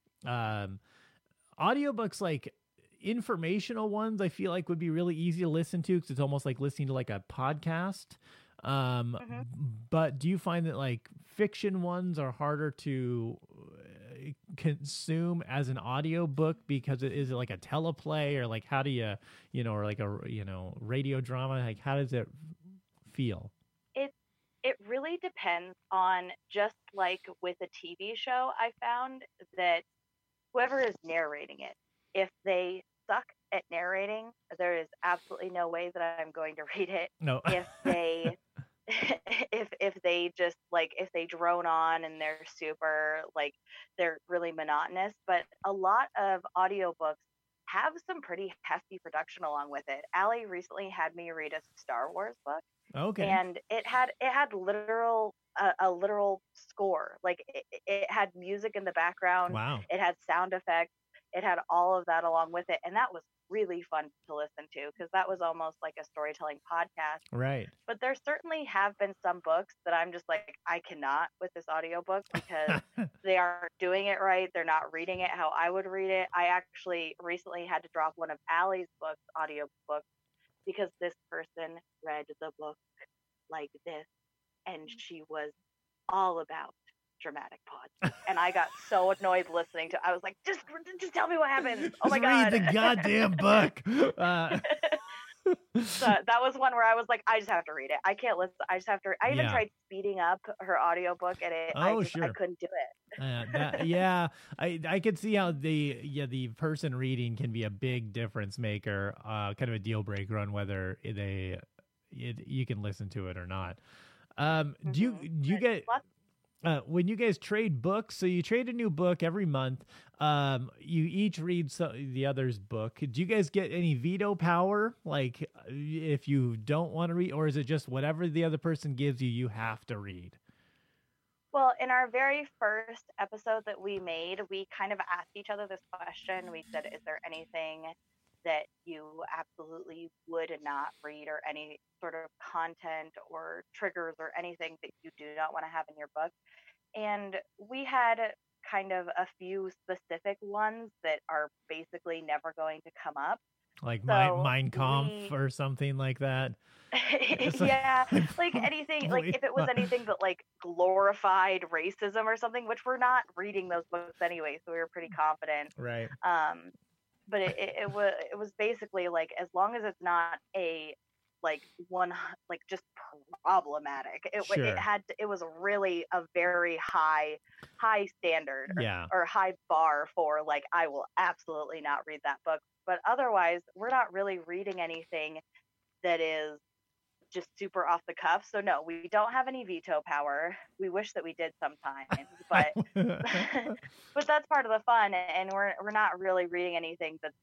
audiobooks, like informational ones, I feel like would be really easy to listen to because it's almost like listening to like a podcast. But do you find that like fiction ones are harder to consume as an audiobook because is it like a teleplay, or like how do you, or like a, radio drama? Like how does it feel? It really depends on, just like with a TV show, I found that whoever is narrating it, if they suck at narrating, there is absolutely no way that I'm going to read it. No. If they if they just like, if they drone on and they're super like, they're really monotonous. But a lot of audiobooks have some pretty hefty production along with it. Allie recently had me read a Star Wars book. Okay. And it had a literal score. Like it had music in the background. Wow. It had sound effects. It had all of that along with it. And that was really fun to listen to because that was almost like a storytelling podcast. Right. But there certainly have been some books that I'm just like, I cannot with this audiobook because they aren't doing it right. They're not reading it how I would read it. I actually recently had to drop one of Allie's books, audiobook, because this person read the book like this, and she was all about dramatic pauses. And I got so annoyed listening to. I was like, just tell me what happens. Oh my god, read the goddamn book. So that was one where I was like, I just have to read it. I can't listen. I just have to. I even tried speeding up her audiobook, and I couldn't do it. I could see how the person reading can be a big difference maker, kind of a deal breaker on whether you can listen to it or not. Do you get when you guys trade books? So you trade a new book every month. You each read the other's book. Do you guys get any veto power? Like if you don't want to read, or is it just whatever the other person gives you, you have to read? Well, in our very first episode that we made, we kind of asked each other this question. We said, is there anything that you absolutely would not read, or any sort of content or triggers or anything that you do not want to have in your book? And we had kind of a few specific ones that are basically never going to come up. Like Mein Kampf or something like that. Yeah, like anything, like if it was anything that like glorified racism or something, which we're not reading those books anyway, so we were pretty confident. Right. But it was basically like, as long as it's not a like one, like just problematic. It was really a very high standard or high bar for like, I will absolutely not read that book. But otherwise, we're not really reading anything that is just super off the cuff. So no, we don't have any veto power. We wish that we did sometimes, but but that's part of the fun. And we're not really reading anything that's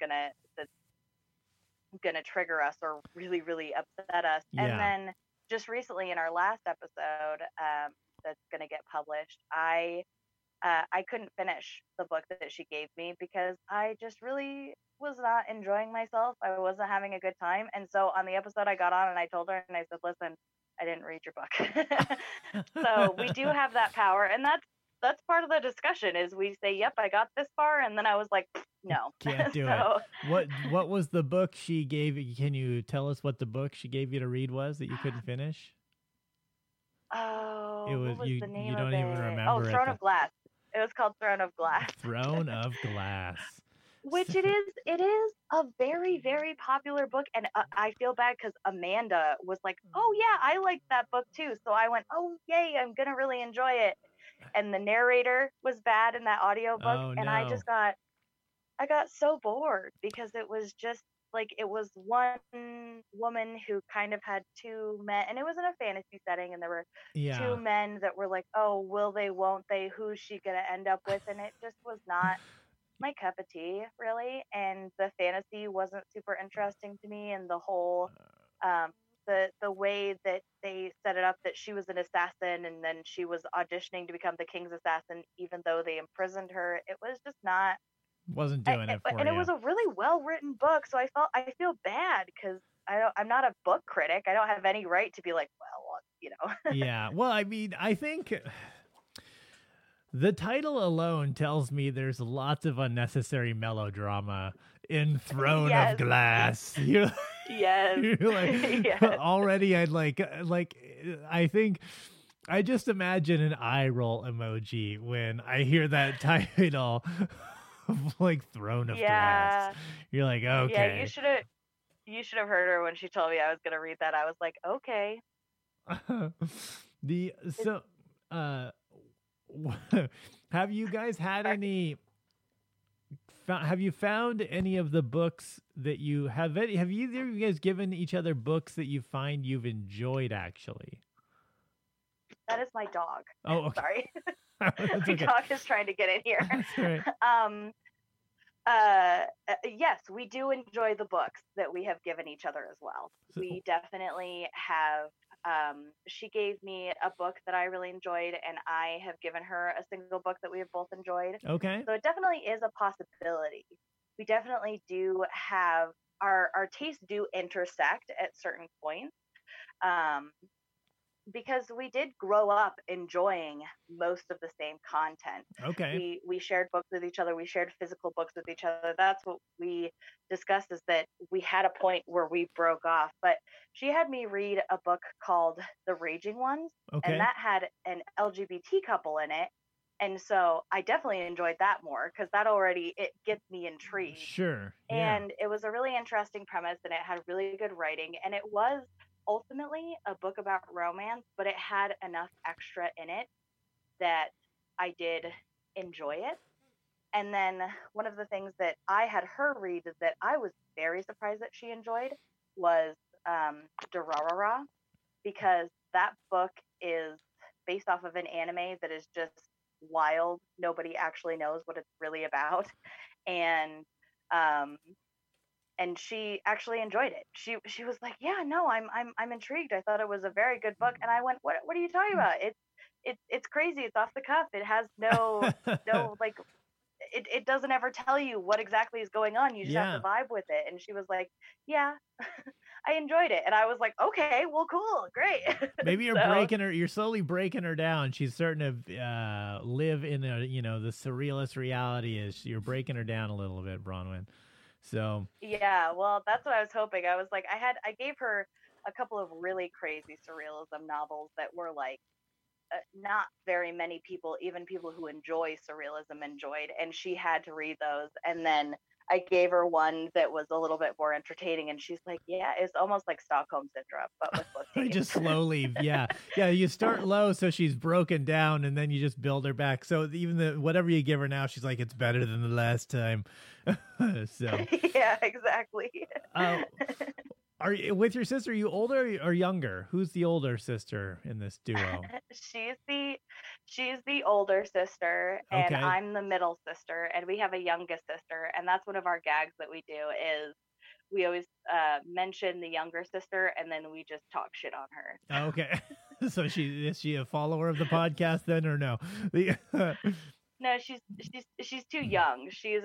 gonna trigger us or really, really upset us. Yeah. And then just recently in our last episode, that's gonna get published, I couldn't finish the book that she gave me because I just really was not enjoying myself. I wasn't having a good time. And so on the episode I got on and I told her and I said, listen, I didn't read your book. So we do have that power. And that's part of the discussion is we say, yep, I got this far. And then I was like, no. Can't do it. What was the book she gave you? Can you tell us what the book she gave you to read was that you couldn't finish? Oh, it was, what was the name you of don't even it? remember Oh, Throne of Glass. It was called Throne of Glass. Throne of Glass. Which it is a very, very popular book. And I feel bad because Amanda was like, oh, yeah, I liked that book too. So I went, oh, yay, I'm going to really enjoy it. And the narrator was bad in that audiobook. Oh, and no. I got so bored because it was just like, it was one woman who kind of had two men, and it was in a fantasy setting, and there were two men that were like, oh, will they, won't they, who's she gonna end up with? And it just was not my cup of tea, really. And the fantasy wasn't super interesting to me, and the whole the way that they set it up, that she was an assassin and then she was auditioning to become the king's assassin even though they imprisoned her, it was just not, wasn't doing it for and you. it was a really well written book, so I feel bad because I'm not a book critic. I don't have any right to be like, well, you know. Yeah, well, I mean, I think the title alone tells me there's lots of unnecessary melodrama in Throne of Glass. You're like, yes. Already I'd like I think I just imagine an eye roll emoji when I hear that title of like Throne of Glass. You're like, okay. Yeah, you should have heard her when she told me I was gonna read that. I was like, okay. Have you guys had any? Have you found any of the books that you have? Have either of you guys given each other books that you find you've enjoyed? Actually, that is my dog. Oh, okay. Sorry. That's My okay. dog is trying to get in here. That's all right. Yes, we do enjoy the books that we have given each other as well. We definitely have. She gave me a book that I really enjoyed, and I have given her a single book that we have both enjoyed. Okay. So it definitely is a possibility. We definitely do have our tastes do intersect at certain points. Because we did grow up enjoying most of the same content. Okay. We shared books with each other. We shared physical books with each other. That's what we discussed, is that we had a point where we broke off. But she had me read a book called The Raging Ones, Okay. and that had an LGBT couple in it. And so I definitely enjoyed that more because that already, it gets me intrigued. Sure. And it was a really interesting premise, and it had really good writing, and it was ultimately a book about romance, but it had enough extra in it that I did enjoy it. And then one of the things that I had her read that I was very surprised that she enjoyed was Durarara, because that book is based off of an anime that is just wild. Nobody actually knows what it's really about. And she actually enjoyed it. She was like, "Yeah, no, I'm intrigued. I thought it was a very good book." And I went, "What are you talking about? It's crazy. It's off the cuff. It has no like, it doesn't ever tell you what exactly is going on. You just have to vibe with it." And she was like, "Yeah, I enjoyed it." And I was like, "Okay, well, cool, great." Maybe you're you're slowly breaking her down. She's starting to live in a, the surrealist reality. Is you're breaking her down a little bit, Bronwyn. So yeah, well, that's what I was hoping. I was like, I gave her a couple of really crazy surrealism novels that were like, not very many people, even people who enjoy surrealism, enjoyed, and she had to read those. And then I gave her one that was a little bit more entertaining, and she's like, "Yeah, it's almost like Stockholm Syndrome, but with book." Just slowly, yeah. You start low, so she's broken down, and then you just build her back. So even whatever you give her now, she's like, "It's better than the last time." So yeah, exactly. Are you with your sister? Are you older or younger? Who's the older sister in this duo? She's the older sister, and Okay. I'm the middle sister, and we have a youngest sister, and that's one of our gags that we do is we always mention the younger sister, and then we just talk shit on her. Okay. So is she a follower of the podcast then, or no? No, she's too young. She's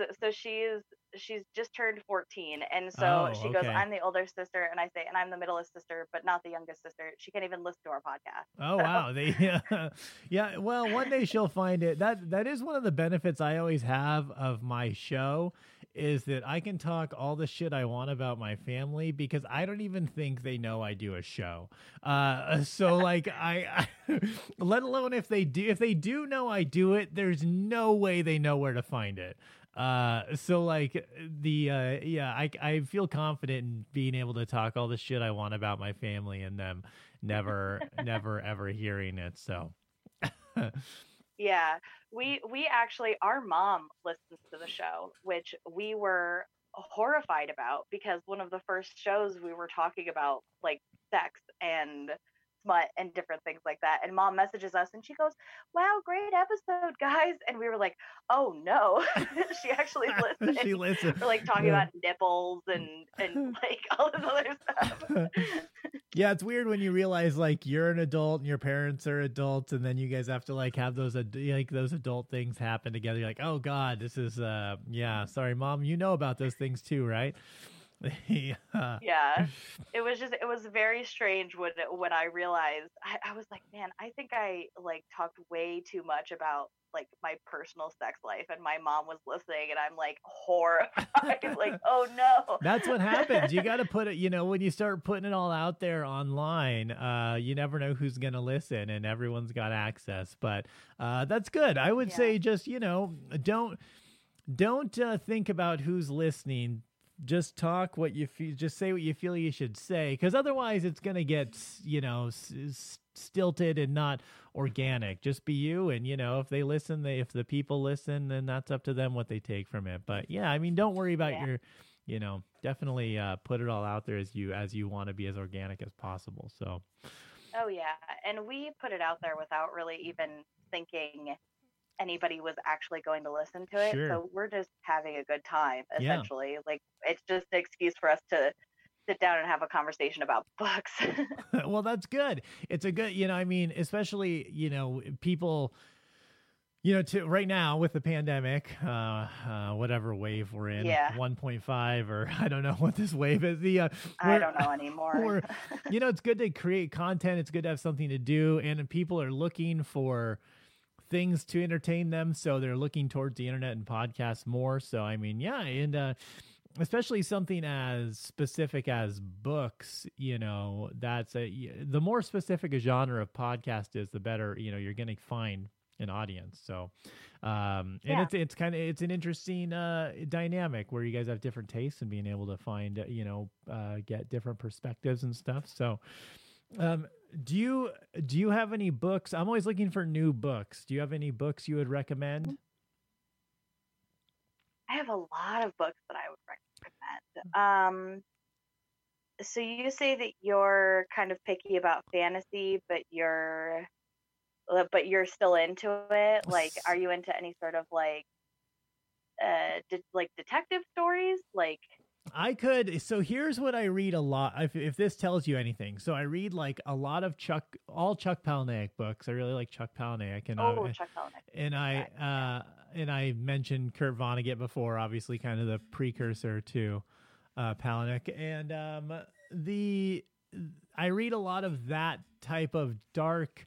just turned 14, and so she goes, okay. I'm the older sister, and I say, and I'm the middleest sister, but not the youngest sister. She can't even listen to our podcast. Oh, wow. Yeah. Well, one day she'll find it. That is one of the benefits I always have of my show, is that I can talk all the shit I want about my family because I don't even think they know I do a show. So like I let alone if they do know I do it, there's no way they know where to find it. So like I feel confident in being able to talk all the shit I want about my family and them never ever hearing it. So Yeah, we actually, our mom listens to the show, which we were horrified about because one of the first shows we were talking about like sex and smut and different things like that, and mom messages us and she goes, wow, great episode, guys, and we were like, oh no. She actually listened. She listened. We're like talking about nipples and like all this other stuff. Yeah, it's weird when you realize like you're an adult and your parents are adults, and then you guys have to like have those adult things happen together. You're like, oh God, this is sorry, Mom, you know about those things too, right? Yeah, it was very strange when I realized I was like, man, I think I like talked way too much about like my personal sex life, and my mom was listening, and I'm like horrified. Like, oh no. That's what happens. You got to put it, when you start putting it all out there online, you never know who's going to listen, and everyone's got access. But that's good. I would say just, don't think about who's listening. Just talk what you feel. Just say what you feel you should say, because otherwise it's going to get, stilted and not organic. Just be you, and if they listen, if the people listen, then that's up to them what they take from it. But yeah, I mean, don't worry about your, definitely put it all out there as you want to be as organic as possible. So. Oh yeah, and we put it out there without really even thinking anybody was actually going to listen to it. Sure. So we're just having a good time, Yeah. essentially. Like, it's just an excuse for us to sit down and have a conversation about books. Well, that's good. It's a good, especially, people, to right now with the pandemic, whatever wave we're in, 1.5, or I don't know what this wave is. I don't know anymore. It's good to create content. It's good to have something to do. And people are looking for things to entertain them, so they're looking towards the internet and podcasts more. So I mean, yeah, and especially something as specific as books, that's the more specific a genre of podcast is, the better you're going to find an audience. So and it's an interesting dynamic where you guys have different tastes and being able to find get different perspectives and stuff. So do you have any books? I'm always looking for new books. Do you have any books you would recommend? I have a lot of books that I would recommend. So you say that you're kind of picky about fantasy, but you're still into it. Like, are you into any sort of like detective stories? Like, So here's what I read a lot. If this tells you anything. So I read like a lot of Chuck Palahniuk books. I really like Chuck Palahniuk. Chuck Palahniuk. And I mentioned Kurt Vonnegut before, obviously kind of the precursor to Palahniuk. And I read a lot of that type of dark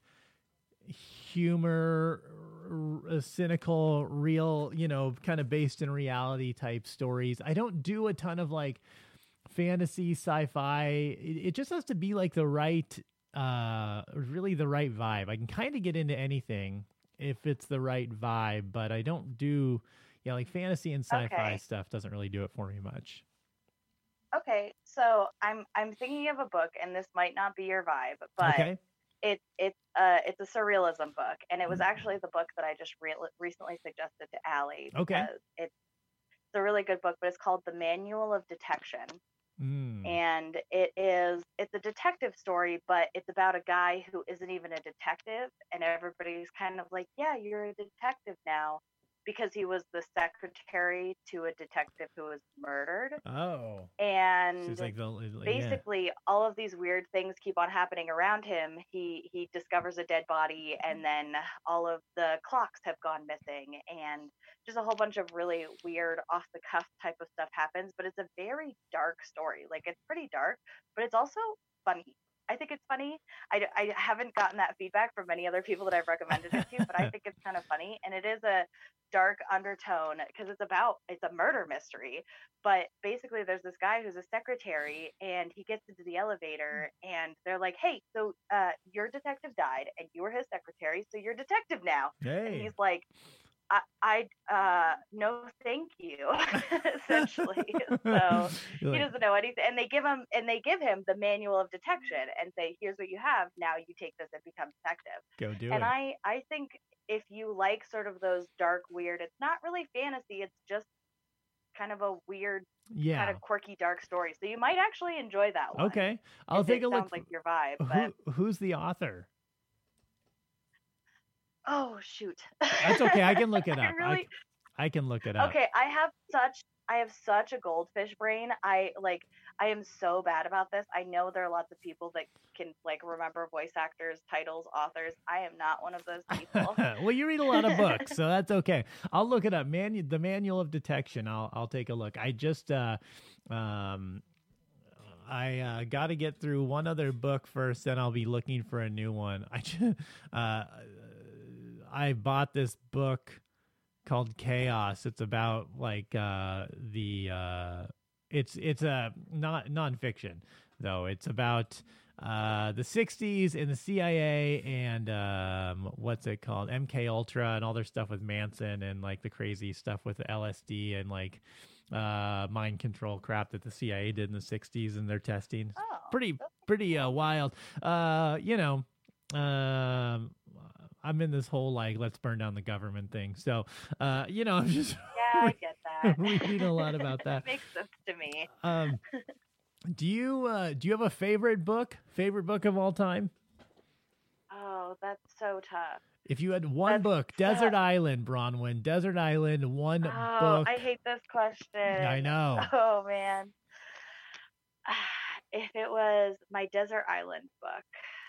humor, cynical, real, kind of based in reality type stories. I don't do a ton of like fantasy, sci-fi. It just has to be like the right, really the right vibe. I can kind of get into anything if it's the right vibe, but I don't do, like fantasy and sci-fi stuff doesn't really do it for me much. Okay, so I'm thinking of a book, and this might not be your vibe, but it's a surrealism book, and it was actually the book that I just recently suggested to Allie. Okay. Because it's a really good book, but it's called The Manual of Detection. And it's a detective story, but it's about a guy who isn't even a detective, and everybody's kind of like, yeah, you're a detective now, because he was the secretary to a detective who was murdered. Oh. And So it's like basically all of these weird things keep on happening around him. He discovers a dead body, and then all of the clocks have gone missing, and just a whole bunch of really weird off the cuff type of stuff happens. But it's a very dark story. Like, it's pretty dark, but it's also funny. I think it's funny. I haven't gotten that feedback from many other people that I've recommended it to, but I think it's kind of funny. And it is a dark undertone because it's a murder mystery. But basically there's this guy who's a secretary, and he gets into the elevator, and they're like, hey, so your detective died and you were his secretary, so you're detective now. Hey. And he's like, I no thank you, essentially. So he doesn't know anything, and they give him the manual of detection and say, here's what you have, now you take this and become detective. Go do and it. I think if you like sort of those dark, weird, it's not really fantasy, it's just kind of a weird, kind of quirky, dark story, so you might actually enjoy that one. Okay, I'll take a look. Sounds like your vibe. But Who's the author? Oh shoot. That's okay. I can look it up. I can look it up. Okay, I have such a goldfish brain. I am so bad about this. I know there are lots of people that can remember voice actors, titles, authors. I am not one of those people. Well, you read a lot of books, so that's okay. I'll look it up. The Manual of Detection. I'll take a look. I just I got to get through one other book first, then I'll be looking for a new one. I bought this book called Chaos. It's about it's a nonfiction though. It's about the 60s and the CIA and what's it called, MK Ultra, and all their stuff with Manson, and like the crazy stuff with the LSD and like mind control crap that the CIA did in the 60s and their testing. Pretty wild. I'm in this whole let's burn down the government thing. So, I'm just I get that. reading a lot about that. It makes sense to me. Do you have a favorite book of all time? Oh, that's so tough. If you had one book, Desert Island, Bronwyn, Desert Island, one book. I hate this question. I know. Oh man. If it was my Desert Island book,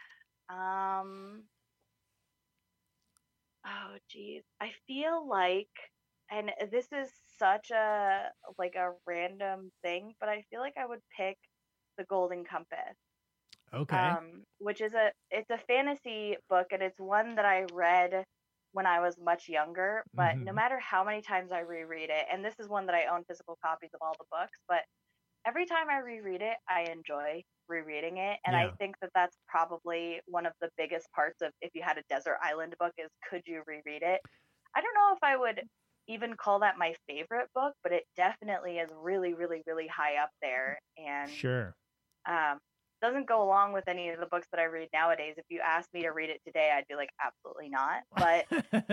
oh geez, I feel like, and this is such a random thing, but I feel like I would pick The Golden Compass. Okay. Which is it's a fantasy book, and it's one that I read when I was much younger, but no matter how many times I reread it, and this is one that I own physical copies of all the books, but every time I reread it, I enjoy rereading it. And I think that that's probably one of the biggest parts of if you had a Desert Island book is, could you reread it? I don't know if I would even call that my favorite book, but it definitely is really, really, really high up there. And sure. Doesn't go along with any of the books that I read nowadays. If you asked me to read it today, I'd be like, absolutely not. But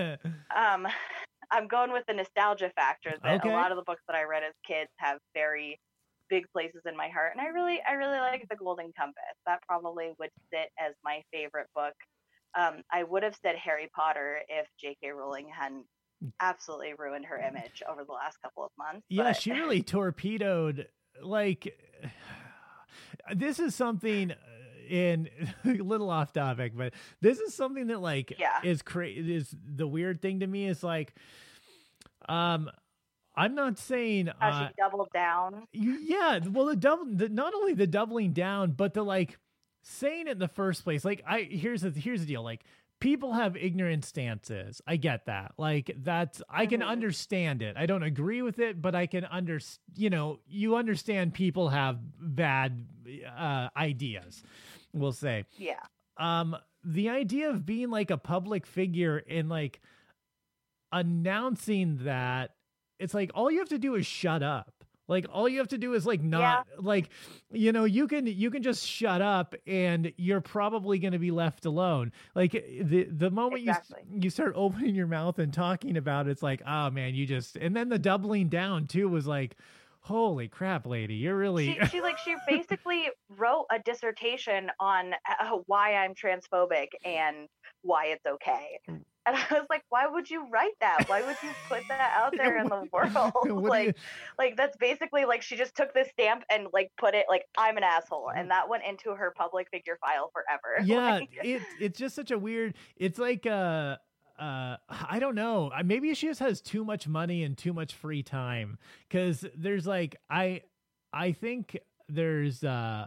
I'm going with the nostalgia factor that a lot of the books that I read as kids have very big places in my heart. And I really like The Golden Compass. That probably would sit as my favorite book. I would have said Harry Potter if J.K. Rowling hadn't absolutely ruined her image over the last couple of months. Yeah, but she really torpedoed, this is something in a little off topic, but this is something that is is the weird thing to me is I'm not saying she doubled down. Yeah, well, not only the doubling down, but the saying it in the first place. Here's the deal. People have ignorant stances. I get that. I can understand it. I don't agree with it, but I can you understand people have bad ideas, we'll say. Yeah. The idea of being a public figure and announcing that, it's all you have to do is shut up. All you have to do is not you can just shut up and you're probably going to be left alone. The moment you start opening your mouth and talking about it, it's oh man, and then the doubling down too was holy crap, lady, you're really. She basically wrote a dissertation on why I'm transphobic and why it's okay. And I was like, why would you write that? Why would you put that out there in the world? Like that's basically like she just took this stamp and like put it like I'm an asshole, and that went into her public figure file forever. Yeah, it's just such a weird. It's like I don't know. Maybe she just has too much money and too much free time. Because there's like I think there's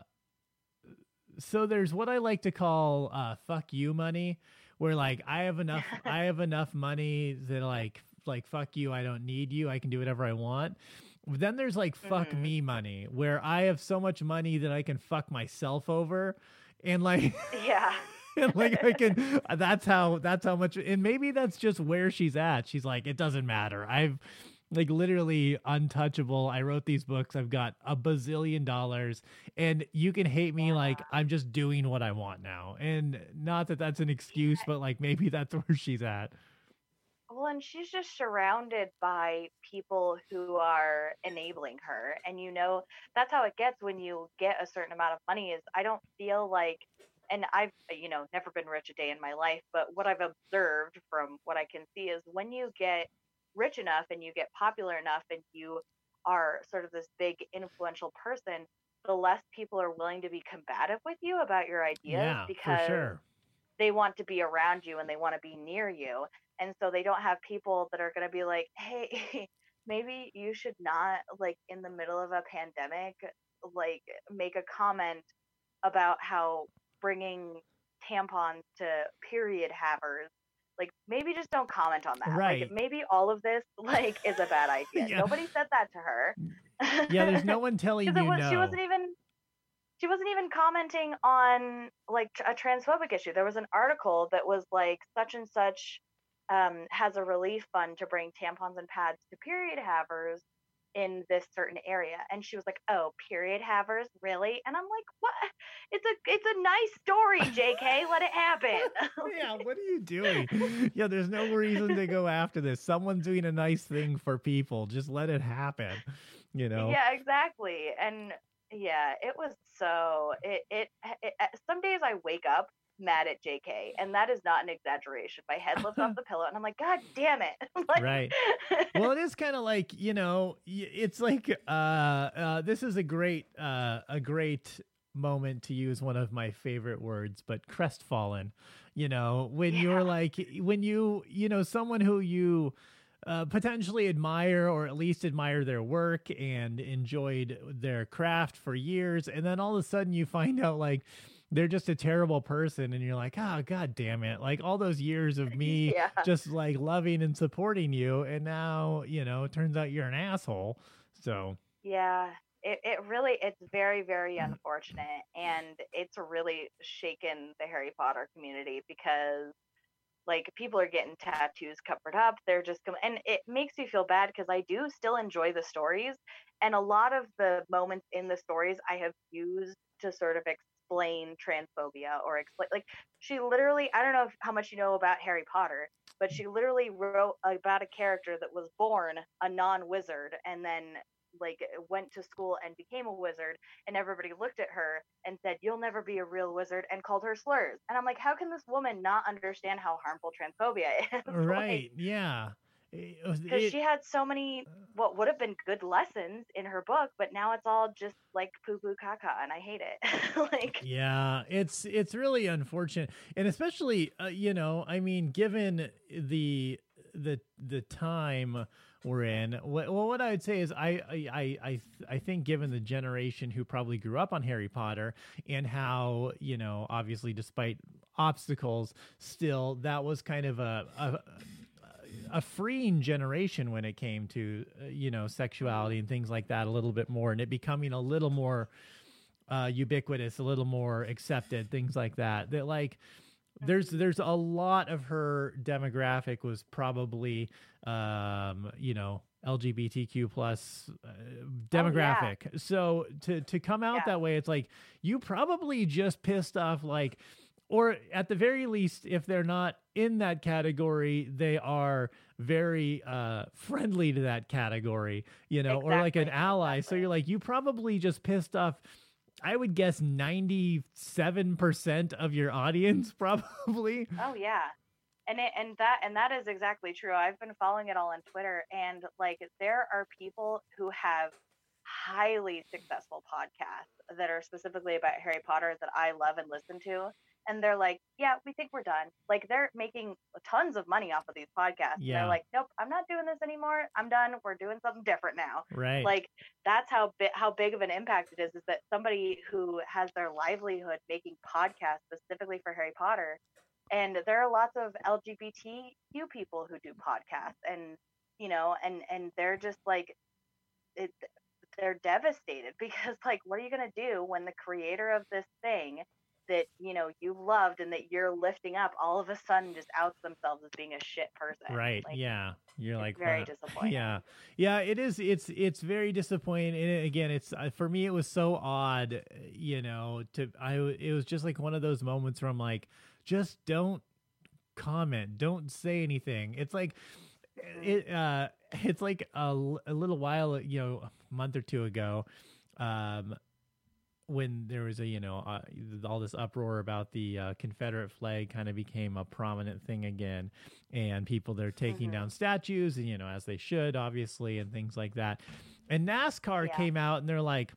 so there's what I like to call fuck you money, where like I have enough money that like fuck you, I don't need you, I can do whatever I want. Then there's like fuck me money, where I have so much money that I can fuck myself over, and like yeah. And like I can, that's how much, and maybe that's just where she's at. She's like, it doesn't matter. I've like literally untouchable. I wrote these books. I've got $1 bazillion, and you can hate me. Like I'm just doing what I want now. And not that that's an excuse, but like maybe that's where she's at. Well, and she's just surrounded by people who are enabling her. And that's how it gets when you get a certain amount of money. Is I don't feel like, and I've, never been rich a day in my life, but what I've observed from what I can see is when you get rich enough and you get popular enough and you are sort of this big influential person, the less people are willing to be combative with you about your ideas, because they want to be around you and they want to be near you. And so they don't have people that are going to be like, hey, maybe you should not, like, in the middle of a pandemic, like, make a comment about how bringing tampons to period havers, like, maybe just don't comment on that. Right. Like, maybe all of this, like, is a bad idea. Yeah. Nobody said that to her. Yeah, there's no one telling you no. She wasn't even commenting on, like, a transphobic issue. There was an article that was like, such and such has a relief fund to bring tampons and pads to period havers in this certain area, and she was like, oh, period havers, really? And I'm like, what? It's a nice story, JK. Let it happen. Yeah, what are you doing? Yeah, there's no reason to go after this. Someone's doing a nice thing for people, just let it happen. Yeah, exactly. And yeah, it was so it some days I wake up mad at JK, and that is not an exaggeration. My head lifts off the pillow and I'm like, God damn it. Like, right. Well, it is kind of like, it's like this is a great moment to use one of my favorite words, but crestfallen. When you're like, when someone who you potentially admire, or at least admire their work and enjoyed their craft for years, and then all of a sudden you find out like they're just a terrible person, and you're like, oh, God damn it. Like all those years of me just like loving and supporting you, and now, it turns out you're an asshole. So yeah, it's very, very unfortunate, and it's really shaken the Harry Potter community, because like people are getting tattoos covered up. They're just and it makes me feel bad, because I do still enjoy the stories, and a lot of the moments in the stories I have used to sort of explain transphobia, or explain, like, she literally, I don't know how much you know about Harry Potter, but she literally wrote about a character that was born a non-wizard and then like went to school and became a wizard, and everybody looked at her and said, you'll never be a real wizard, and called her slurs. And I'm like, how can this woman not understand how harmful transphobia is? Right. Like, yeah. Because she had so many what would have been good lessons in her book, but now it's all just like poo poo caca, and I hate it. Like, yeah, it's really unfortunate, and especially I mean, given the time we're in, what I would say is I think, given the generation who probably grew up on Harry Potter, and how obviously despite obstacles, still that was kind of a freeing generation when it came to sexuality and things like that a little bit more, and it becoming a little more ubiquitous, a little more accepted, things like that. That like there's a lot of her demographic was probably LGBTQ plus demographic. Oh, yeah. So to come out that way, it's like you probably just pissed off like or at the very least, if they're not in that category, they are very friendly to that category, you know, or like an ally. So you're like, you probably just pissed off, I would guess 97% of your audience, probably. Oh yeah. And that is exactly true. I've been following it all on Twitter, and like there are people who have highly successful podcasts that are specifically about Harry Potter that I love and listen to. And they're like, yeah, we think we're done. Like they're making tons of money off of these podcasts. Yeah. They're like, nope, I'm not doing this anymore. I'm done. We're doing something different now. Right. Like that's how big of an impact it is that somebody who has their livelihood making podcasts specifically for Harry Potter. And there are lots of LGBTQ people who do podcasts, and you know, and they're just like, they're devastated because like, what are you gonna do when the creator of this thing that you know you loved and that you're lifting up all of a sudden just outs themselves as being a shit person? Right. Like, yeah. You're like very disappointing. Yeah. Yeah, it is. It's very disappointing. And again, it's for me, it was so odd, you know, it was just like one of those moments where I'm like, just don't comment, don't say anything. It's like, it's like a little while, you know, a month or two ago, when there was all this uproar about the Confederate flag kind of became a prominent thing again, and people, they're taking down statues, and, you know, as they should, obviously, and things like that. And NASCAR came out and they're like,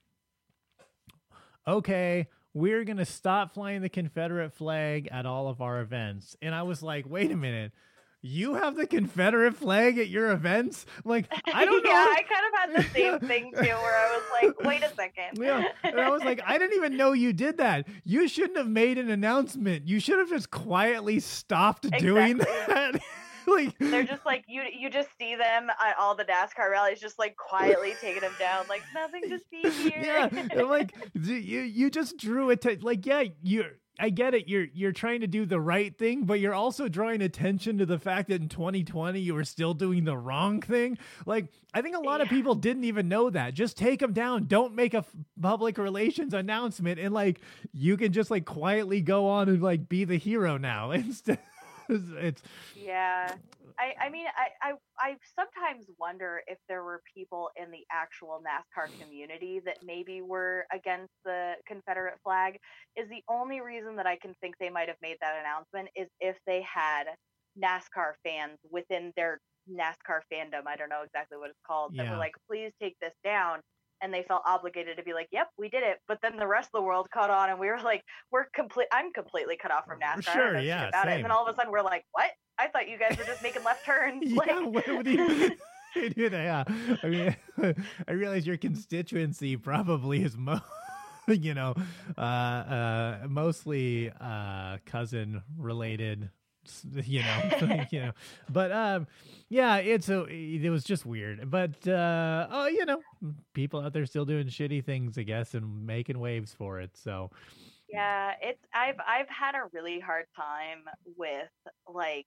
okay, we're going to stop flying the Confederate flag at all of our events. And I was like, wait a minute. You have the Confederate flag at your events? Like, I don't know. Yeah, I kind of had the same thing too, where I was like, wait a second. Yeah. And I was like, I didn't even know you did that. You shouldn't have made an announcement. You should have just quietly stopped doing that. Like, they're just like, you just see them at all the NASCAR rallies just like quietly taking them down, like nothing to see here. Yeah. And like, you just drew it to, like, yeah, I get it. You're trying to do the right thing, but you're also drawing attention to the fact that in 2020 you were still doing the wrong thing. Like, I think a lot of people didn't even know that. Just take them down. Don't make a public relations announcement, and like you can just like quietly go on and like be the hero now instead. It's yeah. I mean, I sometimes wonder if there were people in the actual NASCAR community that maybe were against the Confederate flag. Is the only reason that I can think they might have made that announcement is if they had NASCAR fans within their NASCAR fandom, I don't know exactly what it's called, that were like, please take this down. And they felt obligated to be like, yep, we did it. But then the rest of the world caught on, and we were like, I'm completely cut off from NASCAR. Sure, I don't know yeah, shit about it. same. And then all of a sudden we're like, what? I thought you guys were just making left turns. Yeah, like, what do you yeah. I mean, I realize your constituency probably is mostly cousin related, you know, but yeah, it was just weird. But people out there still doing shitty things, I guess, and making waves for it. So yeah, I've had a really hard time with like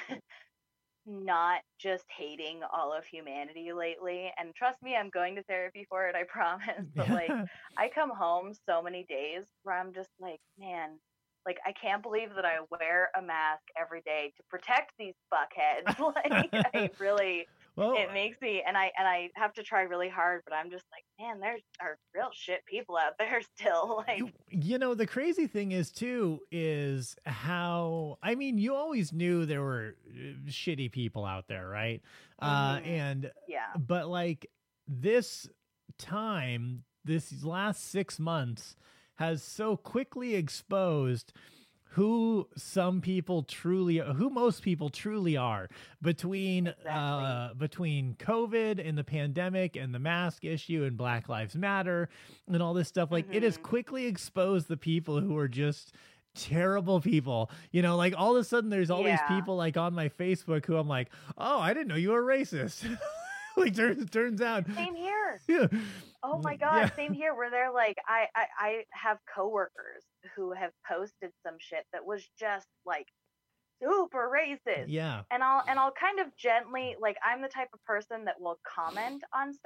not just hating all of humanity lately. And trust me, I'm going to therapy for it, I promise. But like, I come home so many days where I'm just like, man, like, I can't believe that I wear a mask every day to protect these fuckheads. Like, I really, it makes me, and I have to try really hard, but I'm just like, man, there are real shit people out there still. Like, you know, the crazy thing is too, is how, I mean, you always knew there were shitty people out there, right? And yeah, but like this time, this last 6 months has so quickly exposed who most people truly are between COVID and the pandemic and the mask issue and Black Lives Matter and all this stuff. Like, it has quickly exposed the people who are just terrible people, you know, like all of a sudden there's all these people like on my Facebook who I'm like, oh, I didn't know you were racist. Like, turns out. Same here. Yeah. Oh my God, same here. Where they're like, I have coworkers who have posted some shit that was just like super racist. Yeah. And I'll kind of gently, like, I'm the type of person that will comment on stuff,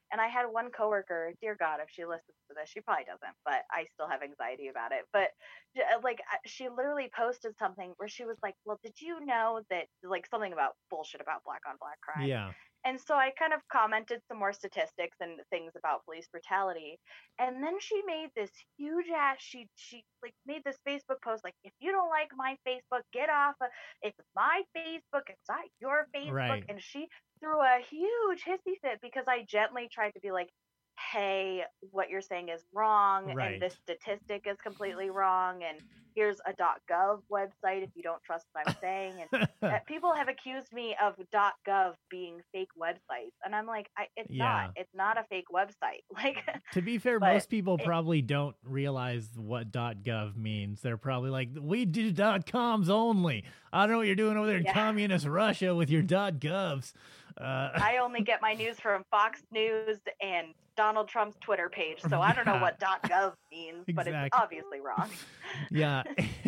And I had one coworker, dear God, if she listens to this, she probably doesn't, but I still have anxiety about it. But like, she literally posted something where she was like, well, did you know that, like, something about bullshit about black on black crime? Yeah. And so I kind of commented some more statistics and things about police brutality. And then she made this huge ass, she like made this Facebook post like, if you don't like my Facebook, get off. It's my Facebook. It's not your Facebook. Right. And she threw a huge hissy fit because I gently tried to be like, hey, what you're saying is wrong. Right. And this statistic is completely wrong. And here's a .gov website if you don't trust what I'm saying. And people have accused me of .gov being fake websites. And I'm like, it's not. It's not a fake website. Like, to be fair, most people probably don't realize what .gov means. They're probably like, we do .coms only. I don't know what you're doing over there in communist Russia with your .govs. I only get my news from Fox News and Donald Trump's Twitter page, so I don't know what .gov means, but it's obviously wrong. Yeah,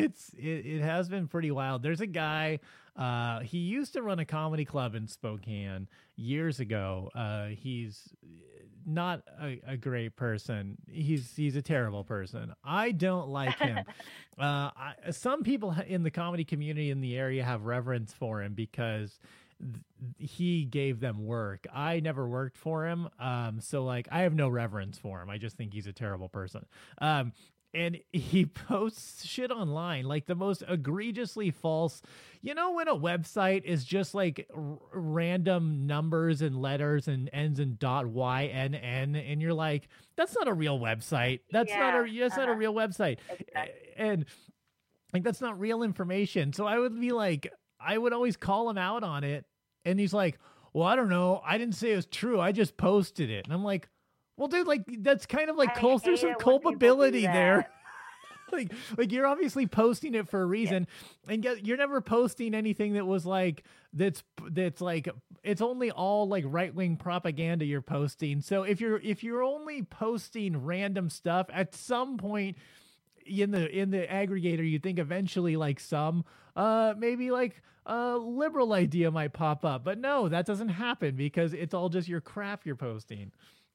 it has been pretty wild. There's a guy, he used to run a comedy club in Spokane years ago. He's not a great person. He's a terrible person. I don't like him. Some people in the comedy community in the area have reverence for him because he gave them work. I never worked for him. So like, I have no reverence for him. I just think he's a terrible person. And he posts shit online, like the most egregiously false. You know, when a website is just like random numbers and letters and ends in .ynn, and you're like, that's not a real website. That's not a real website. Exactly. And like, that's not real information. So I would be like, I would always call him out on it. And he's like, well, I don't know. I didn't say it was true. I just posted it. And I'm like, well, dude, like, that's kind of like, there's some culpability there. like you're obviously posting it for a reason. Yeah. And you're never posting anything that was like, that's like, it's only all like right-wing propaganda you're posting. So if you're only posting random stuff, at some point in the aggregator, you think eventually like some maybe like a liberal idea might pop up, but no, that doesn't happen because it's all just your crap you're posting.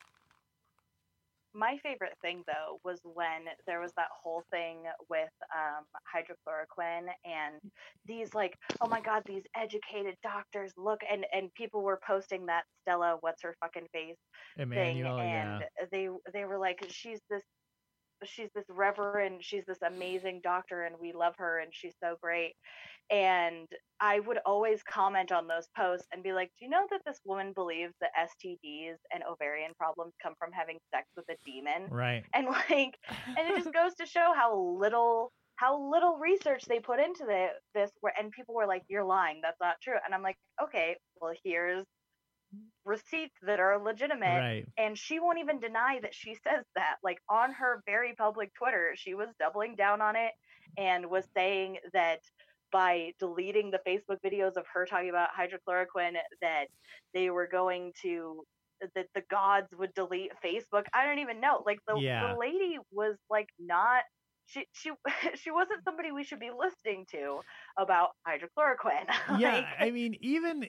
My favorite thing though was when there was that whole thing with hydrochloroquine and these like, oh my God, these educated doctors look, and people were posting that Stella what's her fucking face Emmanuel, thing, and they were like, she's this reverend, she's this amazing doctor and we love her and she's so great. And I would always comment on those posts and be like, do you know that this woman believes that STDs and ovarian problems come from having sex with a demon? Right. And like, and it just goes to show how little research they put into this, and people were like, you're lying, that's not true. And I'm like, okay, well, here's receipts that are legitimate. Right. And she won't even deny that she says that. Like, on her very public Twitter, she was doubling down on it and was saying that by deleting the Facebook videos of her talking about hydrochloroquine, that they were going to, that the gods would delete Facebook. I don't even know. Like, the lady was like, not, she wasn't somebody we should be listening to about hydrochloroquine. Yeah. Like, I mean, even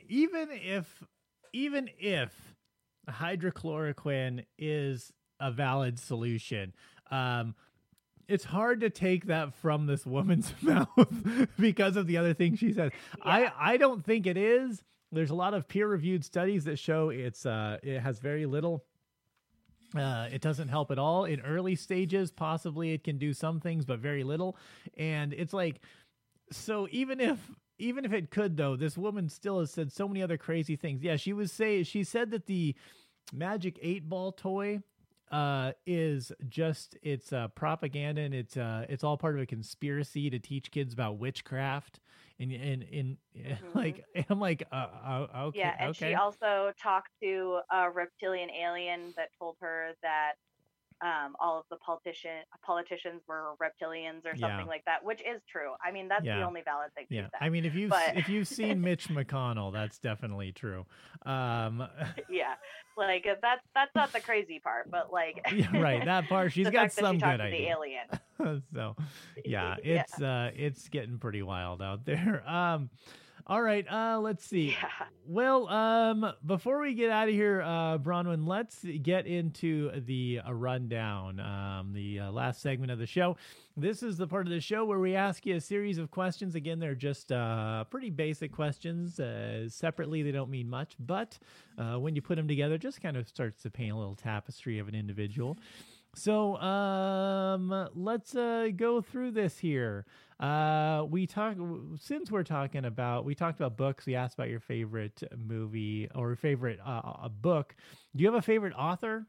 if hydrochloroquine is a valid solution, it's hard to take that from this woman's mouth because of the other things she says. Yeah. I don't think it is. There's a lot of peer-reviewed studies that show it has very little. It doesn't help at all in early stages. Possibly it can do some things, but very little. And it's like, so even if it could, though, this woman still has said so many other crazy things. Yeah, she said that the Magic 8-Ball toy is just, it's propaganda, and it's all part of a conspiracy to teach kids about witchcraft. And like, I'm like, okay. Yeah, and okay. She also talked to a reptilian alien that told her that all of the politicians were reptilians or something like that, which is true. I mean, that's the only valid thing. Yeah, I mean, if you've seen Mitch McConnell, that's definitely true. Yeah, like that's not the crazy part, but like, yeah, right, that part she's got some good idea. The alien. So, yeah, it's getting pretty wild out there. All right, let's see. Well, before we get out of here, Bronwyn, let's get into the rundown, the last segment of the show. This is the part of the show where we ask you a series of questions. Again, they're just pretty basic questions. Separately, they don't mean much, but when you put them together, just kind of starts to paint a little tapestry of an individual. So let's go through this here. We talked about books. We asked about your favorite movie or favorite a book. Do you have a favorite author?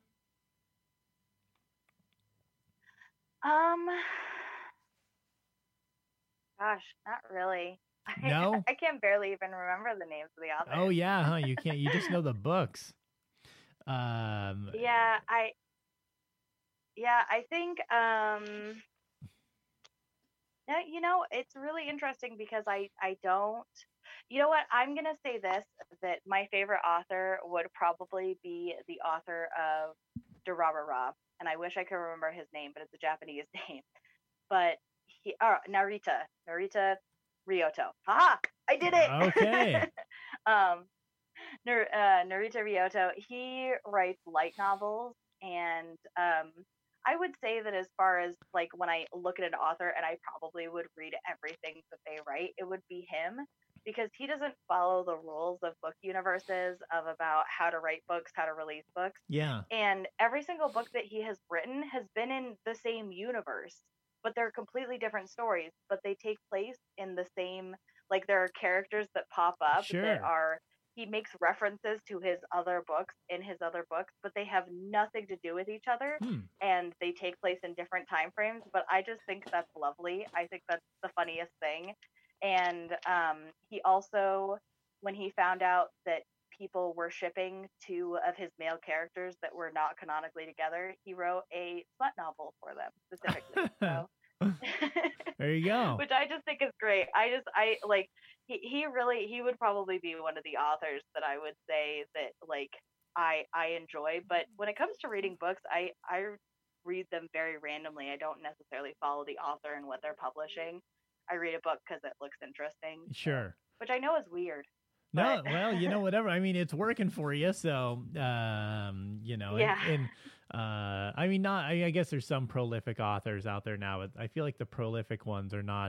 Gosh, not really. No? I can barely even remember the names of the authors. Oh yeah, huh? You can't. You just know the books. Yeah, I think no, you know, it's really interesting because I don't, you know what, I'm gonna say this, that my favorite author would probably be the author of Durarara, and I wish I could remember his name, but it's a Japanese name. But Narita Ryoto. Haha, I did it. Okay. Narita Ryoto, he writes light novels, and I would say that as far as like when I look at an author and I probably would read everything that they write, it would be him, because he doesn't follow the rules of book universes of about how to write books, how to release books. Yeah. And every single book that he has written has been in the same universe, but they're completely different stories, but they take place in the same, like there are characters that pop up that are, he makes references to his other books in his other books, but they have nothing to do with each other, and they take place in different time frames. But I just think that's lovely. I think that's the funniest thing. And he also, when he found out that people were shipping two of his male characters that were not canonically together, he wrote a smut novel for them specifically. So. There you go. Which I just think is great. I like, he would probably be one of the authors that I would say that like I enjoy. But when it comes to reading books, I read them very randomly. I don't necessarily follow the author and what they're publishing. I read a book because it looks interesting. Sure. Which I know is weird. No, well, you know, whatever. I mean, it's working for you, so you know. Yeah. And I mean, not. I guess there's some prolific authors out there now. But I feel like the prolific ones are not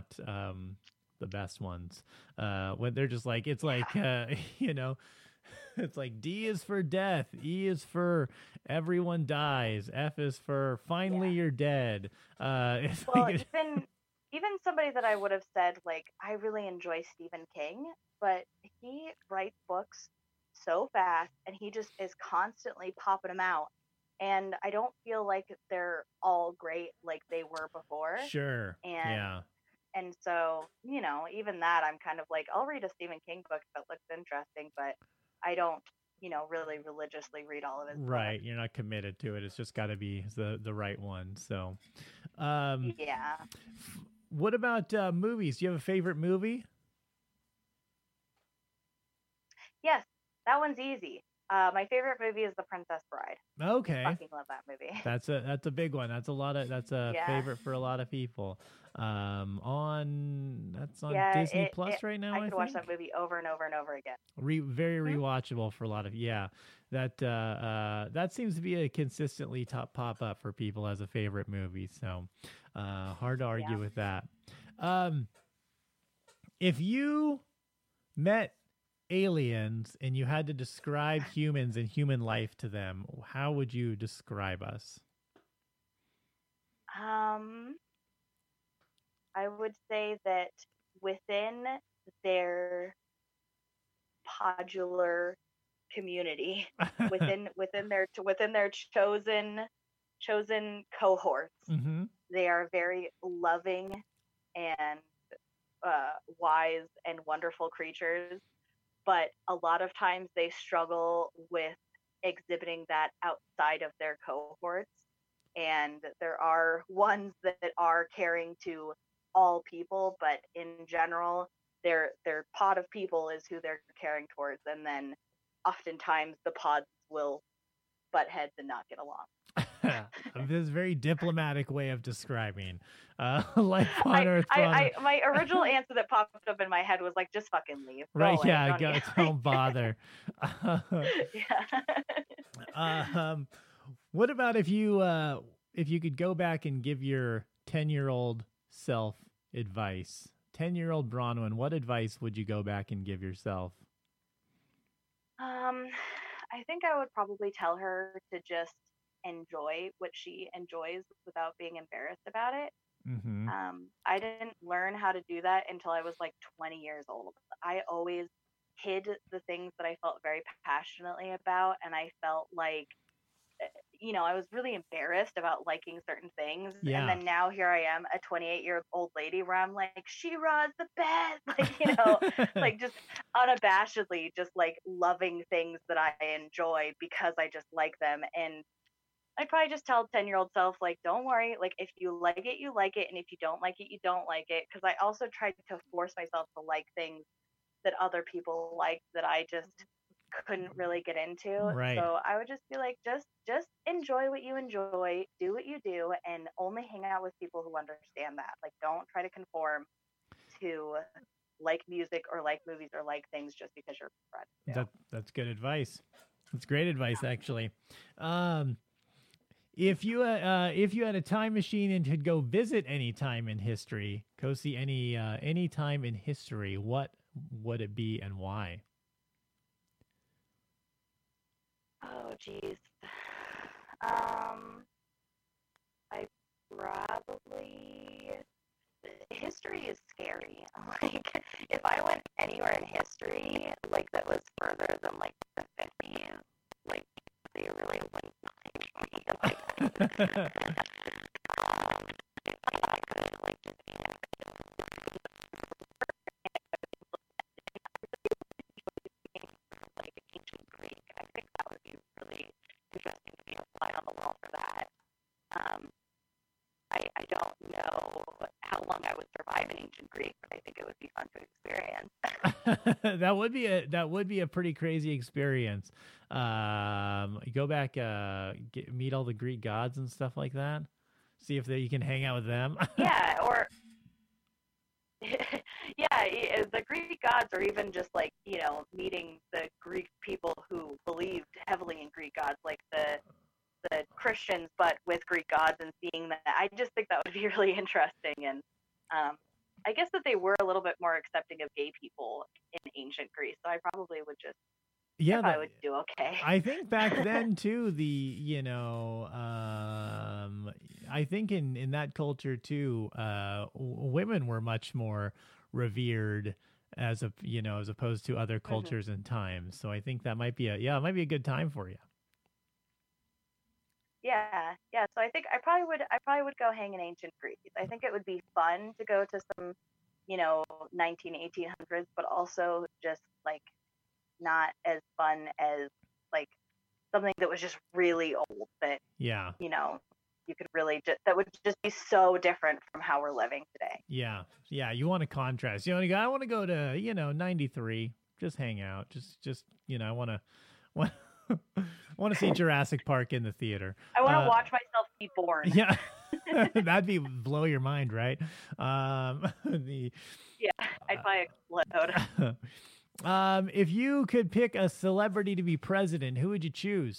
the best ones. When they're just like, it's like, you know, it's like D is for death, E is for everyone dies, F is for finally you're dead. It's well, like even somebody that I would have said like I really enjoy Stephen King, but he writes books so fast and he just is constantly popping them out. And I don't feel like they're all great like they were before. Sure. And, yeah. And so, you know, even that I'm kind of like, I'll read a Stephen King book if it looks interesting, but I don't, you know, really religiously read all of his right. books. You're not committed to it. It's just got to be the right one. So, yeah. What about movies? Do you have a favorite movie? Yes, that one's easy. My favorite movie is The Princess Bride. Okay. I fucking love that movie. That's a big one. That's a favorite for a lot of people. On Disney Plus right now. I could watch that movie over and over and over again. Very rewatchable for a lot of that seems to be a consistently top pop up for people as a favorite movie. So hard to argue with that. If you met aliens and you had to describe humans and human life to them, how would you describe us? I would say that within their podular community, within their chosen cohorts, they are very loving and wise and wonderful creatures. But a lot of times they struggle with exhibiting that outside of their cohorts. And there are ones that are caring to all people, but in general, their pod of people is who they're caring towards. And then oftentimes the pods will butt heads and not get along. This is a very diplomatic way of describing life on Earth. My original answer that popped up in my head was like, just fucking leave. Right? Away, Yeah. Don't bother. Yeah. What about if you could go back and give your 10-year-old self advice? 10-year-old Bronwyn, what advice would you go back and give yourself? I think I would probably tell her to just enjoy what she enjoys without being embarrassed about it. Mm-hmm. I didn't learn how to do that until I was like 20 years old. I always hid the things that I felt very passionately about, and I felt like, I was really embarrassed about liking certain things. Yeah. And then now here I am, a 28-year-old lady where I'm like, She-Ra's the best. Like just unabashedly just like loving things that I enjoy because I just like them. And I'd probably just tell 10-year-old self, like, don't worry. Like, if you like it, you like it. And if you don't like it, you don't like it. Because I also tried to force myself to like things that other people liked that I just couldn't really get into. Right. So I would just be like, just enjoy what you enjoy, do what you do, and only hang out with people who understand that. Like, don't try to conform to like music or like movies or like things just because you're a friend. That's good advice. That's great advice, actually. If you had a time machine and could go visit any time in history, go see any time in history, what would it be and why? Oh, geez. History is scary. Like, if I went anywhere in history, like, that was further than, like, the 50s, like, they really wouldn't like me. Like, if I could, like, just be like ancient Greek, I think that would be really interesting to be a fly on the wall for that. I don't know how long I would survive in ancient Greek, but I think it would be fun to experience. That would be a pretty crazy experience. Go back, meet all the Greek gods and stuff like that. See if you can hang out with them. Yeah, or yeah, the Greek gods, or even just like meeting the Greek people who believed heavily in Greek gods, like the Christians, but with Greek gods, and seeing that. I just think that would be really interesting. And I guess that they were a little bit more accepting of gay people in ancient Greece, so I probably would just I would do okay. I think back then too, I think in that culture too, women were much more revered as opposed to other cultures and times. So I think that might be a good time for you. Yeah. So I think I probably would go hang in ancient Greece. I think it would be fun to go to some, 1800s, but also just like not as fun as like something that was just really old that you could really that would just be so different from how we're living today. Yeah. You want to contrast. I want to go to 93. Just hang out. Just I want to see Jurassic Park in the theater. I want to watch myself be born. Yeah. That'd blow your mind, right? I'd probably explode. If you could pick a celebrity to be president, who would you choose?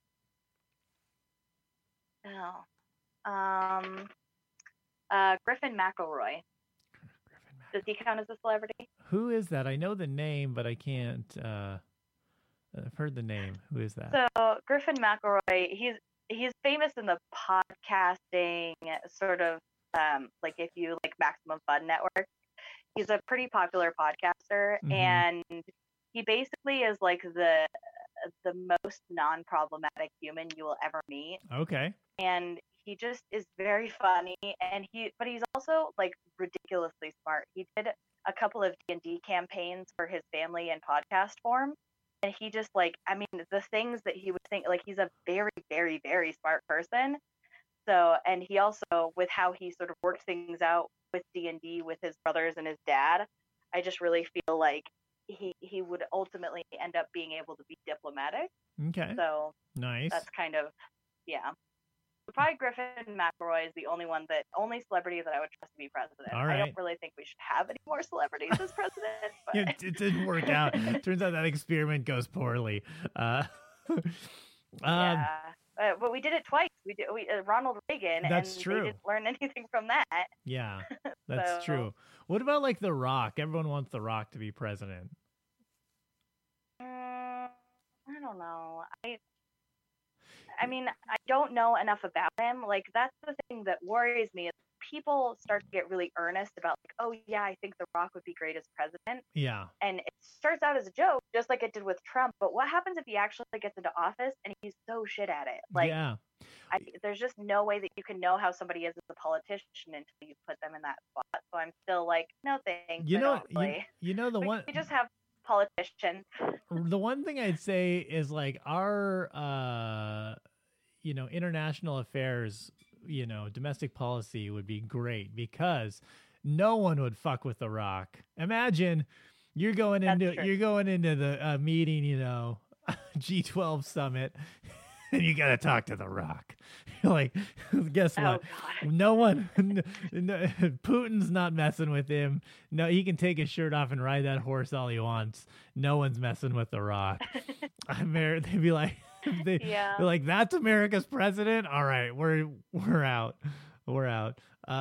Griffin McElroy. Does he count as a celebrity? Who is that? I know the name, but I can't. I've heard the name. Who is that? So Griffin McElroy, he's famous in the podcasting sort of like, if you like Maximum Fun Network. He's a pretty popular podcaster, and he basically is like the most non-problematic human you will ever meet. Okay. And he just is very funny, but he's also like ridiculously smart. He did a couple of D&D campaigns for his family in podcast form, and he just the things that he would think, like, he's a very, very, very smart person. So, and he also, with how he sort of worked things out with D&D with his brothers and his dad, I just really feel like he would ultimately end up being able to be diplomatic. Okay. So nice. That's kind of, probably Griffin McElroy is the only celebrity that I would trust to be president. All I right. don't really think we should have any more celebrities as president. But It didn't work out. Turns out that experiment goes poorly. yeah. But we did it twice. We Ronald Reagan, That's and true. they didn't learn anything from that. Yeah, that's So- true. What about like The Rock? Everyone wants The Rock to be president. I don't know. I mean, I don't know enough about him. Like, that's the thing that worries me is people start to get really earnest about, like, oh yeah, I think The Rock would be great as president. Yeah. And it starts out as a joke, just like it did with Trump. But what happens if he actually gets into office and he's so shit at it? Like, yeah. there's just no way that you can know how somebody is as a politician until you put them in that spot. So I'm still like, no thanks. You I know, don't really. you know the one. We just have politicians. The one thing I'd say is like our, international affairs, domestic policy would be great because no one would fuck with The Rock. Imagine you're going into the meeting, G12 summit, and you got to talk to The Rock. You're like, guess what? No one, Putin's not messing with him. No, he can take his shirt off and ride that horse all he wants. No one's messing with The Rock. They'd be like, they're like, that's America's president. All right, we're out. We're out.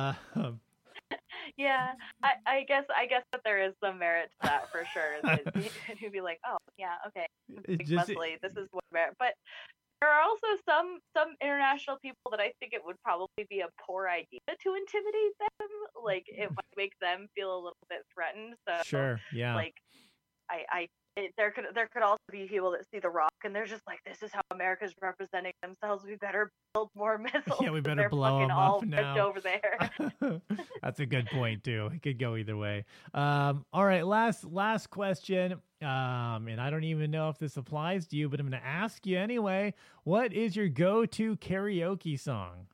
Yeah, I guess that there is some merit to that for sure. You'd be like, oh yeah, okay, muscly. This is what merit. But there are also some international people that I think it would probably be a poor idea to intimidate them. Like, it might make them feel a little bit threatened. So sure, yeah. Like, there could also be people that see The Rock and they're just like, this is how America's representing themselves. We better build more missiles. Yeah, we better they're blow fucking them all up now. ripped over there. That's a good point too. It could go either way. All right, last question. And I don't even know if this applies to you, but I'm going to ask you anyway. What is your go-to karaoke song?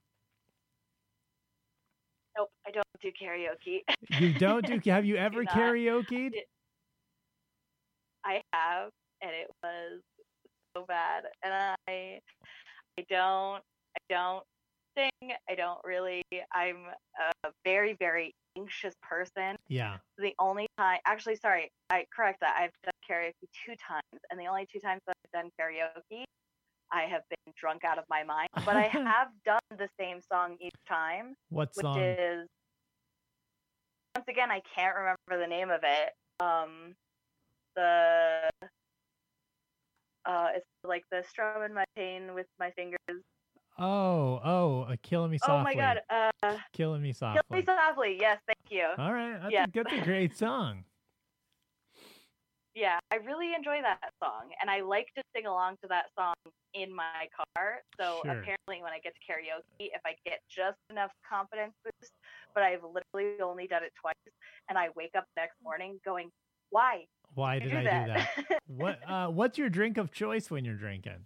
Nope, I don't do karaoke. You don't do? Have you ever not. karaoke'd? I have, and it was so bad. And I don't sing. I don't really. I'm a very, very anxious person. Yeah. The only time, actually, sorry, I correct that. I've done karaoke 2 times, and the only 2 times that I've done karaoke, I have been drunk out of my mind. But I have done the same song each time. What song? Which is, once again, I can't remember the name of it. It's like the strumming my pain with my fingers. Killing Me Softly. Oh my god. Killing Me Softly. Kill Me Softly. Yes, thank you. All right, that's a great song. Yeah, I really enjoy that song, and I like to sing along to that song in my car. So Sure. apparently, when I get to karaoke, if I get just enough confidence boost, but I've literally only done it twice, and I wake up the next morning going, "Why? Why did I do that? What's your drink of choice when you're drinking?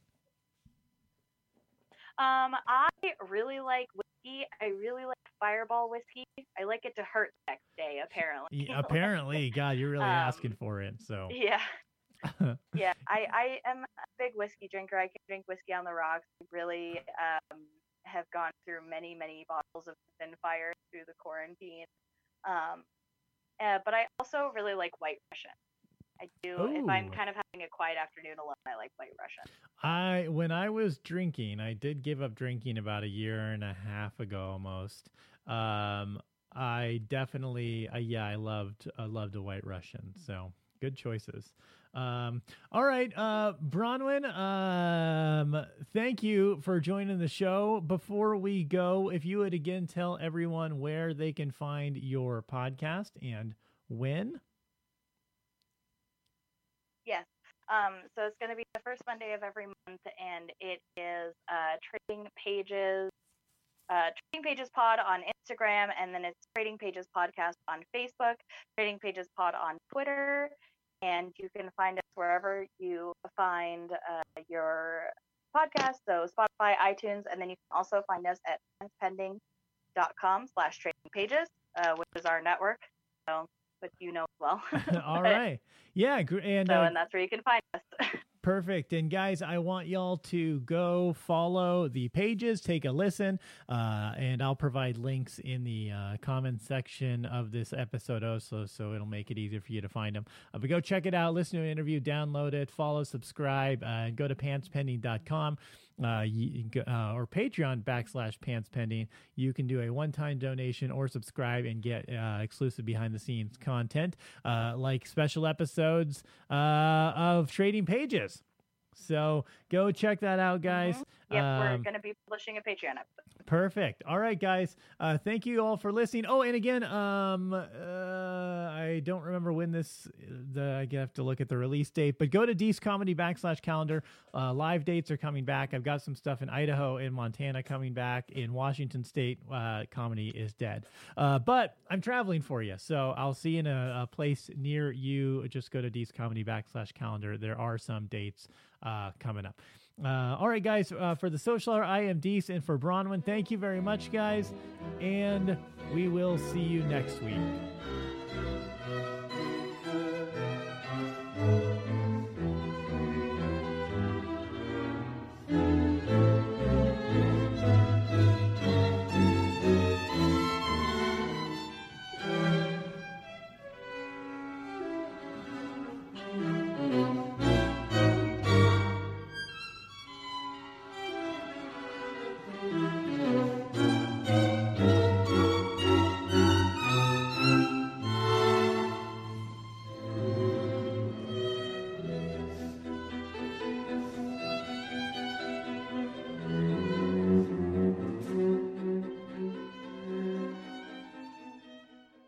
I really like whiskey. I really like Fireball whiskey. I like it to hurt the next day, apparently. Yeah, apparently, God, you're really asking for it. So Yeah. Yeah, I am a big whiskey drinker. I can drink whiskey on the rocks. I really have gone through many, many bottles of Fire through the quarantine. But I also really like White Russian. I do. If I'm Ooh. kind of having a quiet afternoon alone, I like White Russian. When I was drinking, I did give up drinking about a year and a half ago almost. I definitely, I loved a White Russian. So good choices. All right, Bronwyn, thank you for joining the show. Before we go, if you would again tell everyone where they can find your podcast and when. Yes. So it's going to be the first Monday of every month, and it is Trading Pages Pod on Instagram, and then it's Trading Pages Podcast on Facebook, Trading Pages Pod on Twitter, and you can find us wherever you find your podcast, so Spotify, iTunes, and then you can also find us at panspending.com/tradingpages, which is our network. So, but you know as well. All right. Yeah. And and that's where you can find us. Perfect. And guys, I want y'all to go follow the pages, take a listen, and I'll provide links in the comment section of this episode also, so it'll make it easier for you to find them. But go check it out, listen to an interview, download it, follow, subscribe, and go to pantspending.com. Or Patreon /PantsPending. You can do a one-time donation or subscribe and get exclusive behind-the-scenes content, like special episodes of Trading Pages. So go check that out, guys. Yep, we're going to be publishing a Patreon episode. Perfect. All right, guys. Thank you all for listening. Oh, and again, I don't remember when this, I have to look at the release date, but go to Dees Comedy /calendar. Live dates are coming back. I've got some stuff in Idaho and Montana coming back. In Washington State, comedy is dead. But I'm traveling for you, so I'll see you in a place near you. Just go to Dees Comedy /calendar. There are some dates coming up. All right, guys, for the Social Hour, I am Dees, and for Bronwyn, thank you very much, guys, and we will see you next week.